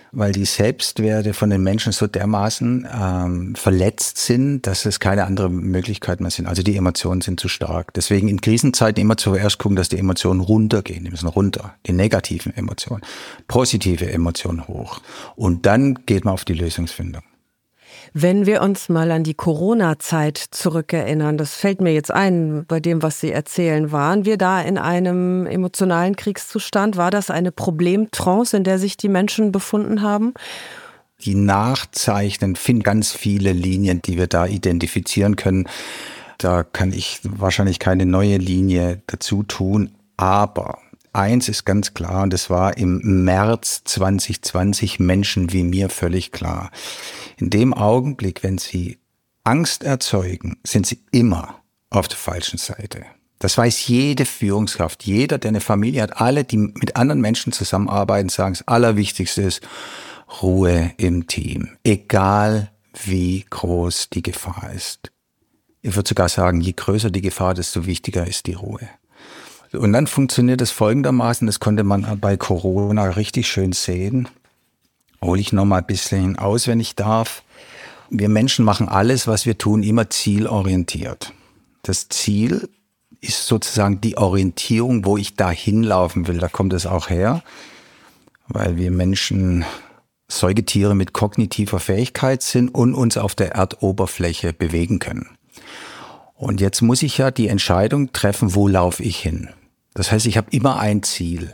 weil die Selbstwerte von den Menschen so dermaßen verletzt sind, dass es keine andere Möglichkeit mehr sind. Also die Emotionen sind zu stark. Deswegen in Krisenzeiten immer zuerst gucken, dass die Emotionen runtergehen. Die müssen runter, die negativen Emotionen, positive Emotionen hoch. Und dann geht man auf die Lösungsfindung. Wenn wir uns mal an die Corona-Zeit zurückerinnern, das fällt mir jetzt ein, bei dem, was Sie erzählen, waren wir da in einem emotionalen Kriegszustand? War das eine Problemtrance, in der sich die Menschen befunden haben? Die Nachzeichnen finden ganz viele Linien, die wir da identifizieren können. Da kann ich wahrscheinlich keine neue Linie dazu tun, aber eins ist ganz klar, und das war im März 2020 Menschen wie mir völlig klar. In dem Augenblick, wenn sie Angst erzeugen, sind sie immer auf der falschen Seite. Das weiß jede Führungskraft, jeder, der eine Familie hat, alle, die mit anderen Menschen zusammenarbeiten, sagen, das Allerwichtigste ist Ruhe im Team, egal wie groß die Gefahr ist. Ich würde sogar sagen, je größer die Gefahr, desto wichtiger ist die Ruhe. Und dann funktioniert es folgendermaßen, das konnte man bei Corona richtig schön sehen. Hole ich noch mal ein bisschen aus, wenn ich darf. Wir Menschen machen alles, was wir tun, immer zielorientiert. Das Ziel ist sozusagen die Orientierung, wo ich da hinlaufen will. Da kommt es auch her, weil wir Menschen Säugetiere mit kognitiver Fähigkeit sind und uns auf der Erdoberfläche bewegen können. Und jetzt muss ich ja die Entscheidung treffen, wo laufe ich hin. Das heißt, ich habe immer ein Ziel.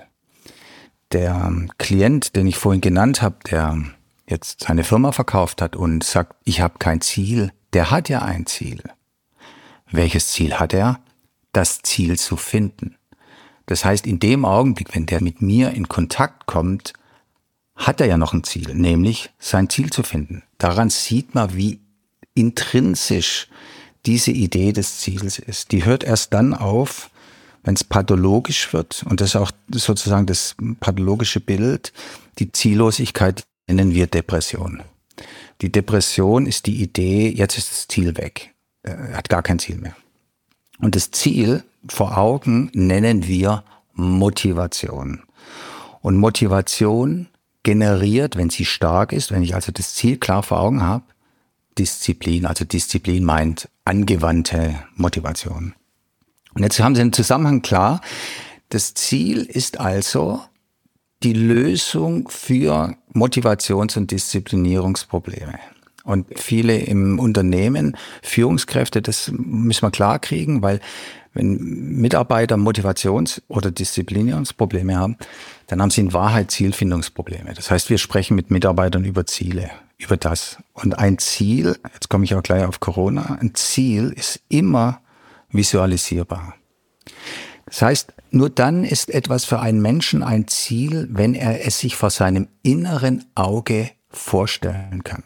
Der Klient, den ich vorhin genannt habe, der jetzt seine Firma verkauft hat und sagt, ich habe kein Ziel, der hat ja ein Ziel. Welches Ziel hat er? Das Ziel zu finden. Das heißt, in dem Augenblick, wenn der mit mir in Kontakt kommt, hat er ja noch ein Ziel, nämlich sein Ziel zu finden. Daran sieht man, wie intrinsisch diese Idee des Ziels ist. Die hört erst dann auf, wenn es pathologisch wird, und das ist auch sozusagen das pathologische Bild, die Ziellosigkeit nennen wir Depression. Die Depression ist die Idee, jetzt ist das Ziel weg. Er hat gar kein Ziel mehr. Und das Ziel vor Augen nennen wir Motivation. Und Motivation generiert, wenn sie stark ist, wenn ich also das Ziel klar vor Augen habe, Disziplin. Also Disziplin meint angewandte Motivation. Und jetzt haben Sie den Zusammenhang klar. Das Ziel ist also die Lösung für Motivations- und Disziplinierungsprobleme. Und viele im Unternehmen, Führungskräfte, das müssen wir klar kriegen, weil wenn Mitarbeiter Motivations- oder Disziplinierungsprobleme haben, dann haben sie in Wahrheit Zielfindungsprobleme. Das heißt, wir sprechen mit Mitarbeitern über Ziele, über das. Und ein Ziel, jetzt komme ich auch gleich auf Corona, ein Ziel ist immer visualisierbar. Das heißt, nur dann ist etwas für einen Menschen ein Ziel, wenn er es sich vor seinem inneren Auge vorstellen kann.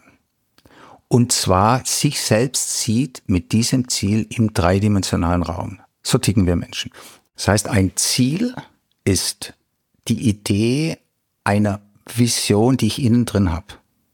Und zwar sich selbst sieht mit diesem Ziel im dreidimensionalen Raum. So ticken wir Menschen. Das heißt, ein Ziel ist die Idee einer Vision, die ich innen drin habe.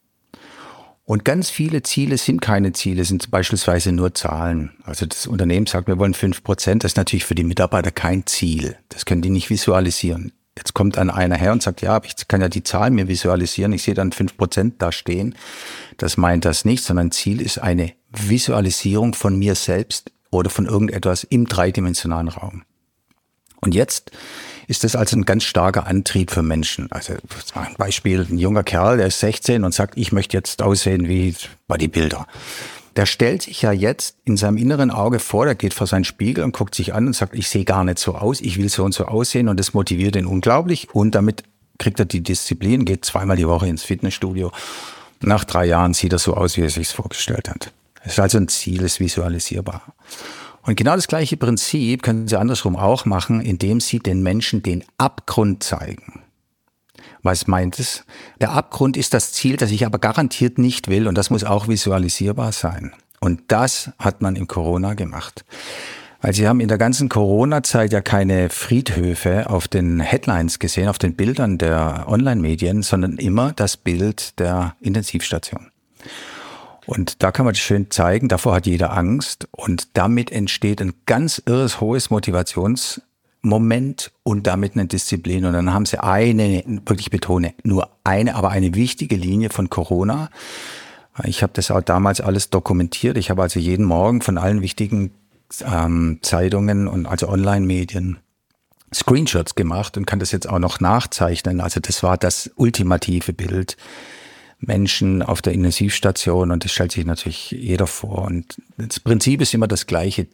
Und ganz viele Ziele sind keine Ziele, sind beispielsweise nur Zahlen. Also das Unternehmen sagt, wir wollen 5%, das ist natürlich für die Mitarbeiter kein Ziel. Das können die nicht visualisieren. Jetzt kommt dann einer her und sagt, ja, aber ich kann ja die Zahlen mir visualisieren, ich sehe dann 5% da stehen. Das meint das nicht, sondern Ziel ist eine Visualisierung von mir selbst oder von irgendetwas im dreidimensionalen Raum. Und jetzt ist das also ein ganz starker Antrieb für Menschen. Also ein Beispiel, ein junger Kerl, der ist 16 und sagt, ich möchte jetzt aussehen wie Bodybuilder. Der stellt sich ja jetzt in seinem inneren Auge vor, der geht vor seinen Spiegel und guckt sich an und sagt, ich sehe gar nicht so aus, ich will so und so aussehen, und das motiviert ihn unglaublich, und damit kriegt er die Disziplin, geht 2-mal die Woche ins Fitnessstudio. Nach 3 Jahren sieht er so aus, wie er sich vorgestellt hat. Das ist also ein Ziel, ist visualisierbar. Und genau das gleiche Prinzip können Sie andersrum auch machen, indem Sie den Menschen den Abgrund zeigen. Was meint es? Der Abgrund ist das Ziel, das ich aber garantiert nicht will, und das muss auch visualisierbar sein. Und das hat man im Corona gemacht. Weil Sie haben in der ganzen Corona-Zeit ja keine Friedhöfe auf den Headlines gesehen, auf den Bildern der Online-Medien, sondern immer das Bild der Intensivstation. Und da kann man schön zeigen, davor hat jeder Angst, und damit entsteht ein ganz irres hohes Motivationsmoment Moment und damit eine Disziplin. Und dann haben sie eine, wirklich betone, nur eine, aber eine wichtige Linie von Corona. Ich habe das auch damals alles dokumentiert. Ich habe also jeden Morgen von allen wichtigen Zeitungen und also Online-Medien Screenshots gemacht und kann das jetzt auch noch nachzeichnen. Also das war das ultimative Bild. Menschen auf der Intensivstation und das stellt sich natürlich jeder vor. Und das Prinzip ist immer das gleiche.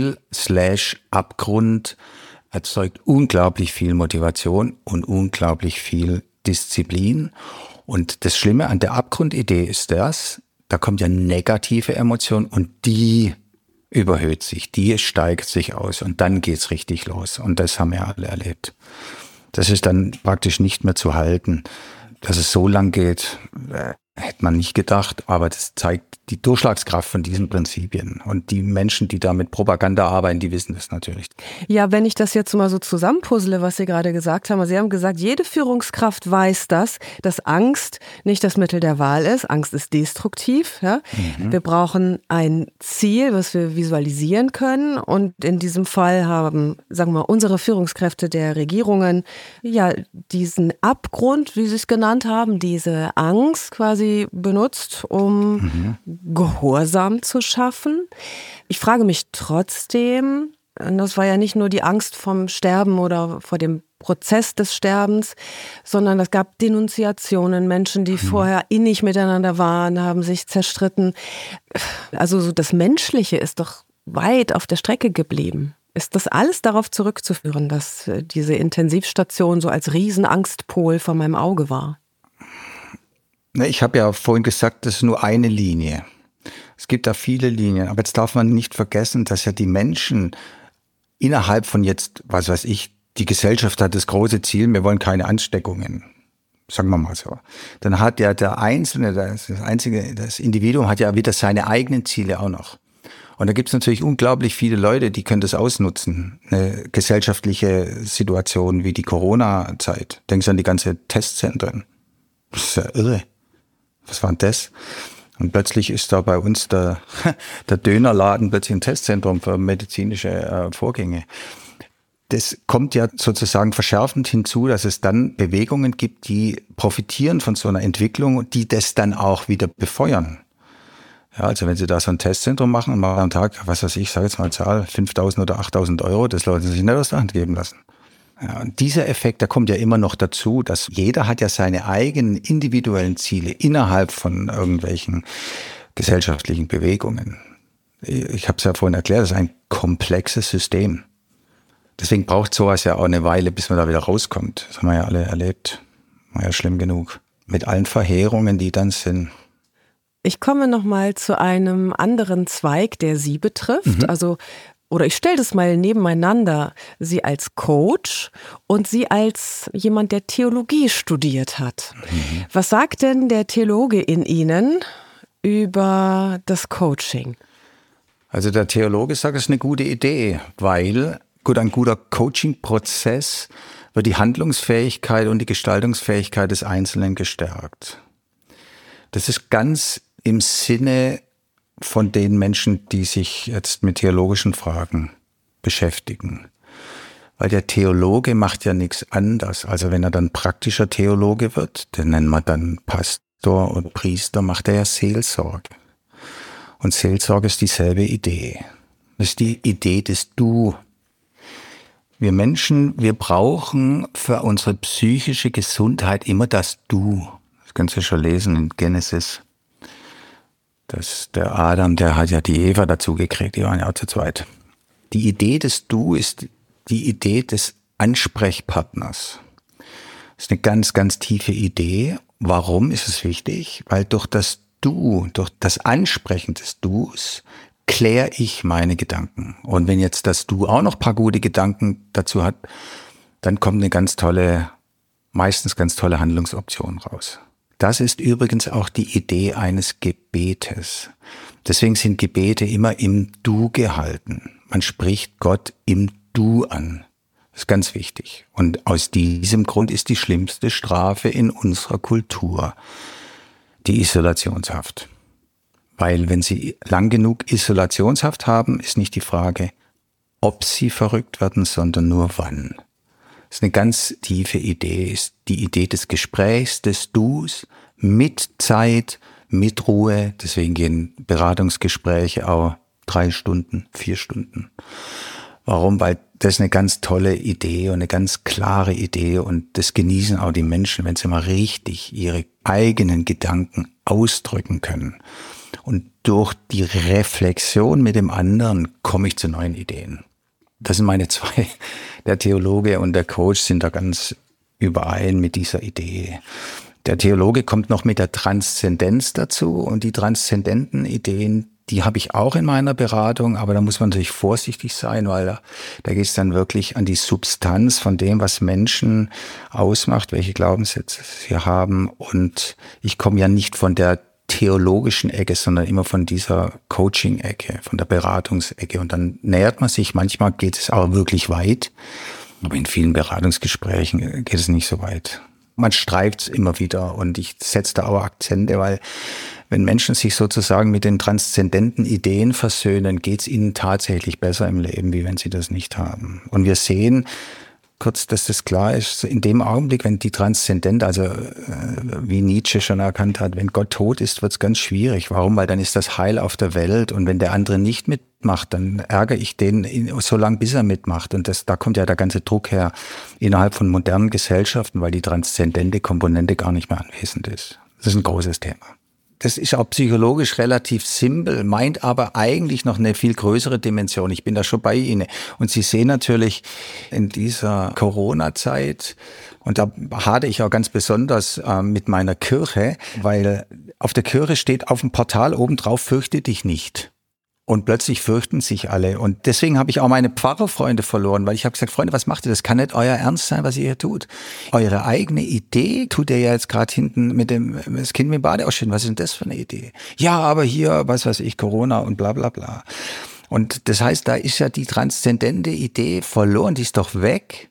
Ziel/Abgrund erzeugt unglaublich viel Motivation und unglaublich viel Disziplin. Und das Schlimme an der Abgrundidee ist da kommt ja negative Emotion und die überhöht sich, die steigt sich aus und dann geht's richtig los. Und das haben wir alle erlebt. Das ist dann praktisch nicht mehr zu halten. Dass es so lang geht, hätte man nicht gedacht, aber das zeigt die Durchschlagskraft von diesen Prinzipien. Und die Menschen, die da mit Propaganda arbeiten, die wissen das natürlich. Ja, wenn ich das jetzt mal so zusammenpuzzle, was Sie gerade gesagt haben. Sie haben gesagt, jede Führungskraft weiß das, dass Angst nicht das Mittel der Wahl ist. Angst ist destruktiv. Ja? Wir brauchen ein Ziel, was wir visualisieren können. Und in diesem Fall haben, sagen wir mal, unsere Führungskräfte der Regierungen ja diesen Abgrund, wie Sie es genannt haben, diese Angst quasi benutzt, um Gehorsam zu schaffen. Ich frage mich trotzdem, das war ja nicht nur die Angst vom Sterben oder vor dem Prozess des Sterbens, sondern es gab Denunziationen, Menschen, die vorher innig miteinander waren, haben sich zerstritten. Also so das Menschliche ist doch weit auf der Strecke geblieben. Ist das alles darauf zurückzuführen, dass diese Intensivstation so als Riesenangstpol vor meinem Auge war? Ich habe ja vorhin gesagt, das ist nur eine Linie. Es gibt da viele Linien, aber jetzt darf man nicht vergessen, dass ja die Menschen innerhalb von jetzt, was weiß ich, die Gesellschaft hat das große Ziel, wir wollen keine Ansteckungen. Sagen wir mal so. Dann hat ja der Einzelne, das Individuum hat ja wieder seine eigenen Ziele auch noch. Und da gibt es natürlich unglaublich viele Leute, die können das ausnutzen. Eine gesellschaftliche Situation wie die Corona-Zeit. Denkst du an die ganze Testzentren. Das ist ja irre. Was war denn das? Und plötzlich ist da bei uns der Dönerladen plötzlich ein Testzentrum für medizinische Vorgänge. Das kommt ja sozusagen verschärfend hinzu, dass es dann Bewegungen gibt, die profitieren von so einer Entwicklung und die das dann auch wieder befeuern. Ja, also wenn Sie da so ein Testzentrum machen und mal am Tag, was weiß ich, sage jetzt mal Zahl, 5.000 oder 8.000 Euro, das lassen Sie sich nicht aus der Hand geben lassen. Ja, und dieser Effekt, der kommt ja immer noch dazu, dass jeder hat ja seine eigenen individuellen Ziele innerhalb von irgendwelchen gesellschaftlichen Bewegungen. Ich habe es ja vorhin erklärt, das ist ein komplexes System. Deswegen braucht sowas ja auch eine Weile, bis man da wieder rauskommt. Das haben wir ja alle erlebt. War ja schlimm genug. Mit allen Verheerungen, die dann sind. Ich komme nochmal zu einem anderen Zweig, der Sie betrifft. Oder ich stelle das mal nebeneinander, Sie als Coach und Sie als jemand, der Theologie studiert hat. Was sagt denn der Theologe in Ihnen über das Coaching? Also der Theologe sagt, es ist eine gute Idee, weil ein guter Coaching-Prozess wird die Handlungsfähigkeit und die Gestaltungsfähigkeit des Einzelnen gestärkt. Das ist ganz im Sinne von den Menschen, die sich jetzt mit theologischen Fragen beschäftigen. Weil der Theologe macht ja nichts anderes. Also wenn er dann praktischer Theologe wird, den nennen wir dann Pastor und Priester, macht er ja Seelsorge. Und Seelsorge ist dieselbe Idee. Das ist die Idee des Du. Wir Menschen, wir brauchen für unsere psychische Gesundheit immer das Du. Das kannst du schon lesen in Genesis. Der Adam, der hat ja die Eva dazu gekriegt, die waren ja auch zu zweit. Die Idee des Du ist die Idee des Ansprechpartners. Das ist eine ganz, ganz tiefe Idee. Warum ist es wichtig? Weil durch das Du, durch das Ansprechen des Dus, kläre ich meine Gedanken. Und wenn jetzt das Du auch noch ein paar gute Gedanken dazu hat, dann kommt eine meistens ganz tolle Handlungsoption raus. Das ist übrigens auch die Idee eines Gebetes. Deswegen sind Gebete immer im Du gehalten. Man spricht Gott im Du an. Das ist ganz wichtig. Und aus diesem Grund ist die schlimmste Strafe in unserer Kultur die Isolationshaft. Weil wenn Sie lang genug Isolationshaft haben, ist nicht die Frage, ob sie verrückt werden, sondern nur wann. Das ist eine ganz tiefe Idee, ist die Idee des Gesprächs, des Dus, mit Zeit, mit Ruhe. Deswegen gehen Beratungsgespräche auch 3 Stunden, 4 Stunden. Warum? Weil das ist eine ganz tolle Idee und eine ganz klare Idee und das genießen auch die Menschen, wenn sie mal richtig ihre eigenen Gedanken ausdrücken können. Und durch die Reflexion mit dem anderen komme ich zu neuen Ideen. Das sind meine 2. Der Theologe und der Coach sind da ganz überein mit dieser Idee. Der Theologe kommt noch mit der Transzendenz dazu und die transzendenten Ideen, die habe ich auch in meiner Beratung, aber da muss man natürlich vorsichtig sein, weil da geht es dann wirklich an die Substanz von dem, was Menschen ausmacht, welche Glaubenssätze sie haben. Und ich komme ja nicht von der theologischen Ecke, sondern immer von dieser Coaching-Ecke, von der Beratungsecke. Und dann nähert man sich, manchmal geht es auch wirklich weit, aber in vielen Beratungsgesprächen geht es nicht so weit. Man streift es immer wieder und ich setze da auch Akzente, weil wenn Menschen sich sozusagen mit den transzendenten Ideen versöhnen, geht es ihnen tatsächlich besser im Leben, wie wenn sie das nicht haben. Und wir sehen, kurz, dass das klar ist, in dem Augenblick, wenn die Transzendent, also wie Nietzsche schon erkannt hat, wenn Gott tot ist, wird es ganz schwierig. Warum? Weil dann ist das Heil auf der Welt und wenn der andere nicht mitmacht, dann ärgere ich den so lange, bis er mitmacht. Und da kommt ja der ganze Druck her innerhalb von modernen Gesellschaften, weil die transzendente Komponente gar nicht mehr anwesend ist. Das ist ein großes Thema. Das ist auch psychologisch relativ simpel, meint aber eigentlich noch eine viel größere Dimension. Ich bin da schon bei Ihnen. Und Sie sehen natürlich in dieser Corona-Zeit, und da hadere ich auch ganz besonders mit meiner Kirche, weil auf der Kirche steht auf dem Portal oben drauf, fürchte dich nicht. Und plötzlich fürchten sich alle. Und deswegen habe ich auch meine Pfarrerfreunde verloren, weil ich habe gesagt, Freunde, was macht ihr? Das kann nicht euer Ernst sein, was ihr hier tut. Eure eigene Idee tut ihr ja jetzt gerade hinten mit das Kind mit dem Bade ausschütten. Was ist denn das für eine Idee? Ja, aber hier, was weiß ich, Corona und bla bla bla. Und das heißt, da ist ja die transzendente Idee verloren, die ist doch weg.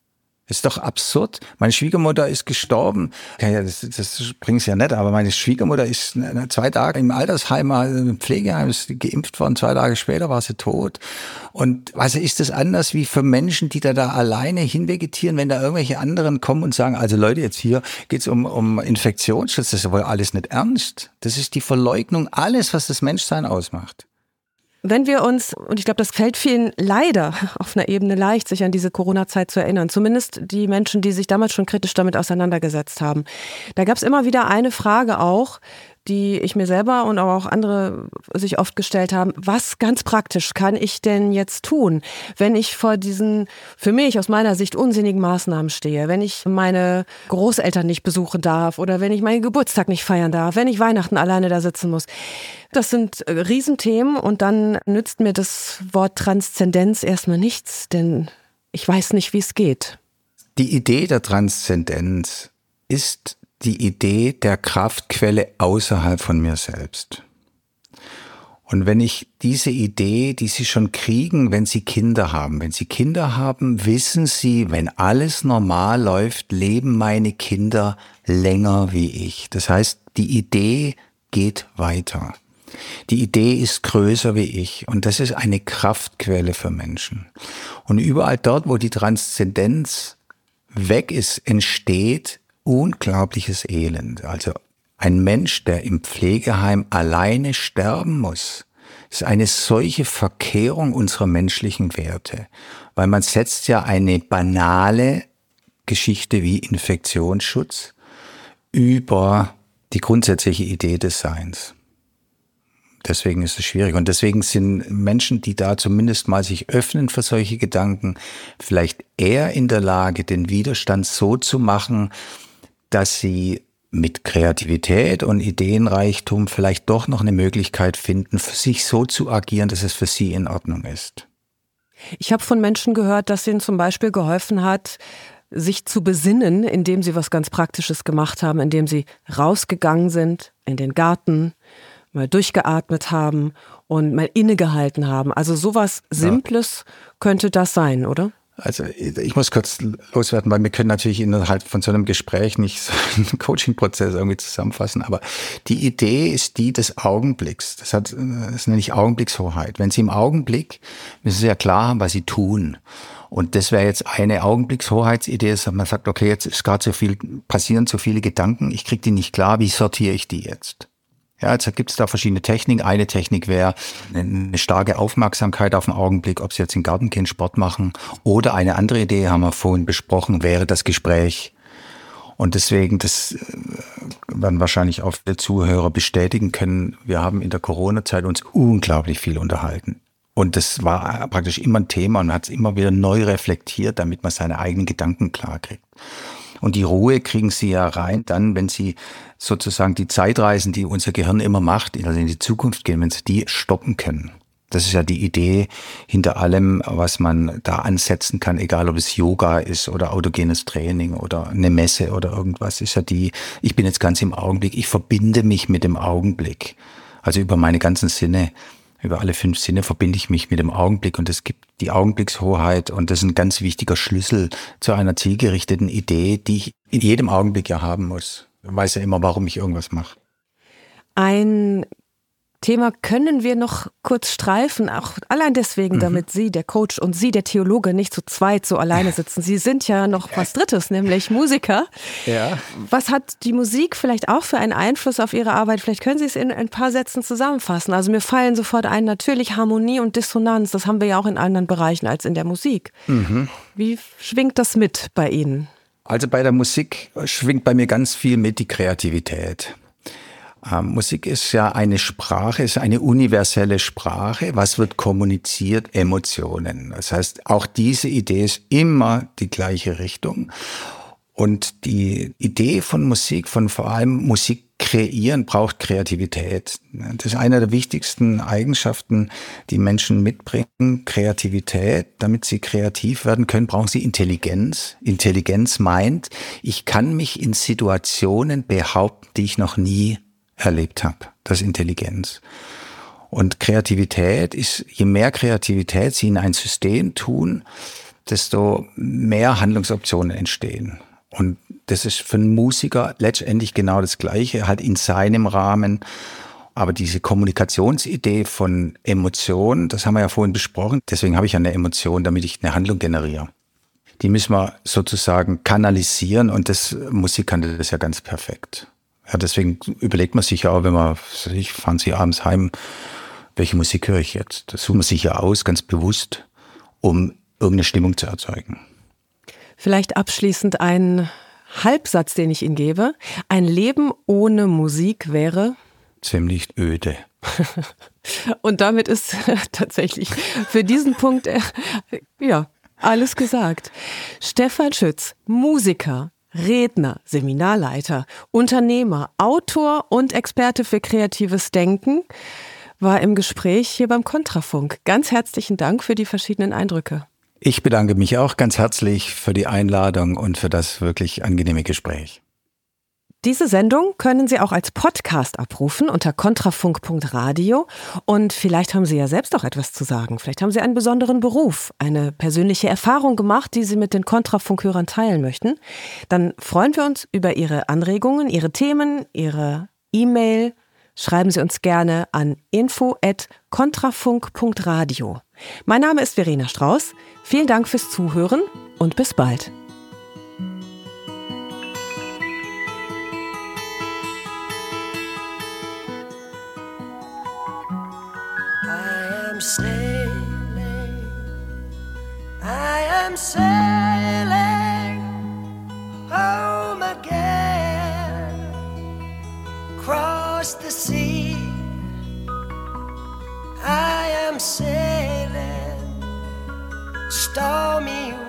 Ist doch absurd. Meine Schwiegermutter ist gestorben. Ja, das bringt's ja nicht, aber meine Schwiegermutter ist 2 Tage im Altersheim, im Pflegeheim, ist geimpft worden. 2 Tage später war sie tot. Und was ist das anders wie für Menschen, die da alleine hinvegetieren, wenn da irgendwelche anderen kommen und sagen, also Leute, jetzt hier geht's um Infektionsschutz. Das ist wohl alles nicht ernst. Das ist die Verleugnung alles, was das Menschsein ausmacht. Wenn wir uns, und ich glaube, das fällt vielen leider auf einer Ebene leicht, sich an diese Corona-Zeit zu erinnern, zumindest die Menschen, die sich damals schon kritisch damit auseinandergesetzt haben. Da gab es immer wieder eine Frage auch, die ich mir selber und aber auch andere sich oft gestellt haben. Was ganz praktisch kann ich denn jetzt tun, wenn ich vor diesen, für mich aus meiner Sicht, unsinnigen Maßnahmen stehe, wenn ich meine Großeltern nicht besuchen darf oder wenn ich meinen Geburtstag nicht feiern darf, wenn ich Weihnachten alleine da sitzen muss. Das sind Riesenthemen und dann nützt mir das Wort Transzendenz erstmal nichts, denn ich weiß nicht, wie es geht. Die Idee der Transzendenz ist die Idee der Kraftquelle außerhalb von mir selbst. Und wenn ich diese Idee, die Sie schon kriegen, wenn Sie Kinder haben, wissen Sie, wenn alles normal läuft, leben meine Kinder länger wie ich. Das heißt, die Idee geht weiter. Die Idee ist größer wie ich und das ist eine Kraftquelle für Menschen. Und überall dort, wo die Transzendenz weg ist, entsteht unglaubliches Elend. Also ein Mensch, der im Pflegeheim alleine sterben muss, ist eine solche Verkehrung unserer menschlichen Werte. Weil man setzt ja eine banale Geschichte wie Infektionsschutz über die grundsätzliche Idee des Seins. Deswegen ist es schwierig. Und deswegen sind Menschen, die da zumindest mal sich öffnen für solche Gedanken, vielleicht eher in der Lage, den Widerstand so zu machen, dass sie mit Kreativität und Ideenreichtum vielleicht doch noch eine Möglichkeit finden, für sich so zu agieren, dass es für sie in Ordnung ist. Ich habe von Menschen gehört, dass ihnen zum Beispiel geholfen hat, sich zu besinnen, indem sie was ganz Praktisches gemacht haben, indem sie rausgegangen sind in den Garten, mal durchgeatmet haben und mal innegehalten haben. Also sowas Simples könnte das sein, oder? Also ich muss kurz loswerden, weil wir können natürlich innerhalb von so einem Gespräch nicht so einen Coaching-Prozess irgendwie zusammenfassen, aber die Idee ist die des Augenblicks. Das nenne ich Augenblickshoheit. Wenn Sie im Augenblick, müssen Sie ja klar haben, was Sie tun. Und das wäre jetzt eine Augenblickshoheitsidee, dass man sagt, okay, jetzt ist gerade passieren so viele Gedanken, ich kriege die nicht klar, wie sortiere ich die jetzt? Ja, jetzt gibt es da verschiedene Techniken. Eine Technik wäre eine starke Aufmerksamkeit auf den Augenblick, ob Sie jetzt in den Garten gehen, Sport machen. Oder eine andere Idee, haben wir vorhin besprochen, wäre das Gespräch. Und deswegen, das werden wahrscheinlich auch viele Zuhörer bestätigen können, wir haben in der Corona-Zeit uns unglaublich viel unterhalten. Und das war praktisch immer ein Thema und man hat es immer wieder neu reflektiert, damit man seine eigenen Gedanken klar kriegt. Und die Ruhe kriegen Sie ja rein dann, wenn Sie sozusagen die Zeitreisen, die unser Gehirn immer macht, also in die Zukunft gehen, wenn Sie die stoppen können. Das ist ja die Idee hinter allem, was man da ansetzen kann, egal ob es Yoga ist oder autogenes Training oder eine Messe oder irgendwas, ist ja ich bin jetzt ganz im Augenblick, ich verbinde mich mit dem Augenblick. Also über meine ganzen Sinne, über alle 5 Sinne verbinde ich mich mit dem Augenblick und es gibt die Augenblickshoheit und das ist ein ganz wichtiger Schlüssel zu einer zielgerichteten Idee, die ich in jedem Augenblick ja haben muss. Ich weiß ja immer, warum ich irgendwas mache. Ein Thema können wir noch kurz streifen, auch allein deswegen, damit Sie, der Coach, und Sie, der Theologe, nicht zu zweit so alleine sitzen. Sie sind ja noch was Drittes, nämlich Musiker. Ja. Was hat die Musik vielleicht auch für einen Einfluss auf Ihre Arbeit? Vielleicht können Sie es in ein paar Sätzen zusammenfassen. Also mir fallen sofort ein, natürlich Harmonie und Dissonanz. Das haben wir ja auch in anderen Bereichen als in der Musik. Wie schwingt das mit bei Ihnen? Also bei der Musik schwingt bei mir ganz viel mit die Kreativität. Musik ist ja eine Sprache, ist eine universelle Sprache. Was wird kommuniziert? Emotionen. Das heißt, auch diese Idee ist immer die gleiche Richtung. Und die Idee von Musik, von vor allem Musik kreieren, braucht Kreativität. Das ist eine der wichtigsten Eigenschaften, die Menschen mitbringen. Kreativität. Damit sie kreativ werden können, brauchen sie Intelligenz. Intelligenz meint, ich kann mich in Situationen behaupten, die ich noch nie erlebt habe. Das ist Intelligenz. Und Kreativität ist, je mehr Kreativität Sie in ein System tun, desto mehr Handlungsoptionen entstehen. Und das ist für einen Musiker letztendlich genau das Gleiche, halt in seinem Rahmen. Aber diese Kommunikationsidee von Emotionen, das haben wir ja vorhin besprochen, deswegen habe ich ja eine Emotion, damit ich eine Handlung generiere. Die müssen wir sozusagen kanalisieren und Musik kann das ja ganz perfekt. Ja, deswegen überlegt man sich ja auch, fahren Sie abends heim, welche Musik höre ich jetzt? Das sucht man sich ja aus, ganz bewusst, um irgendeine Stimmung zu erzeugen. Vielleicht abschließend ein Halbsatz, den ich Ihnen gebe. Ein Leben ohne Musik wäre? Ziemlich öde. Und damit ist tatsächlich für diesen Punkt, alles gesagt. Stefan Schütz, Musiker, Redner, Seminarleiter, Unternehmer, Autor und Experte für kreatives Denken, war im Gespräch hier beim Kontrafunk. Ganz herzlichen Dank für die verschiedenen Eindrücke. Ich bedanke mich auch ganz herzlich für die Einladung und für das wirklich angenehme Gespräch. Diese Sendung können Sie auch als Podcast abrufen unter kontrafunk.radio und vielleicht haben Sie ja selbst auch etwas zu sagen. Vielleicht haben Sie einen besonderen Beruf, eine persönliche Erfahrung gemacht, die Sie mit den Kontrafunk-Hörern teilen möchten. Dann freuen wir uns über Ihre Anregungen, Ihre Themen, Ihre E-Mail. Schreiben Sie uns gerne an info@kontrafunk.radio. Mein Name ist Verena Strauß. Vielen Dank fürs Zuhören und bis bald. I am sailing home again, across the sea. I am sailing stormy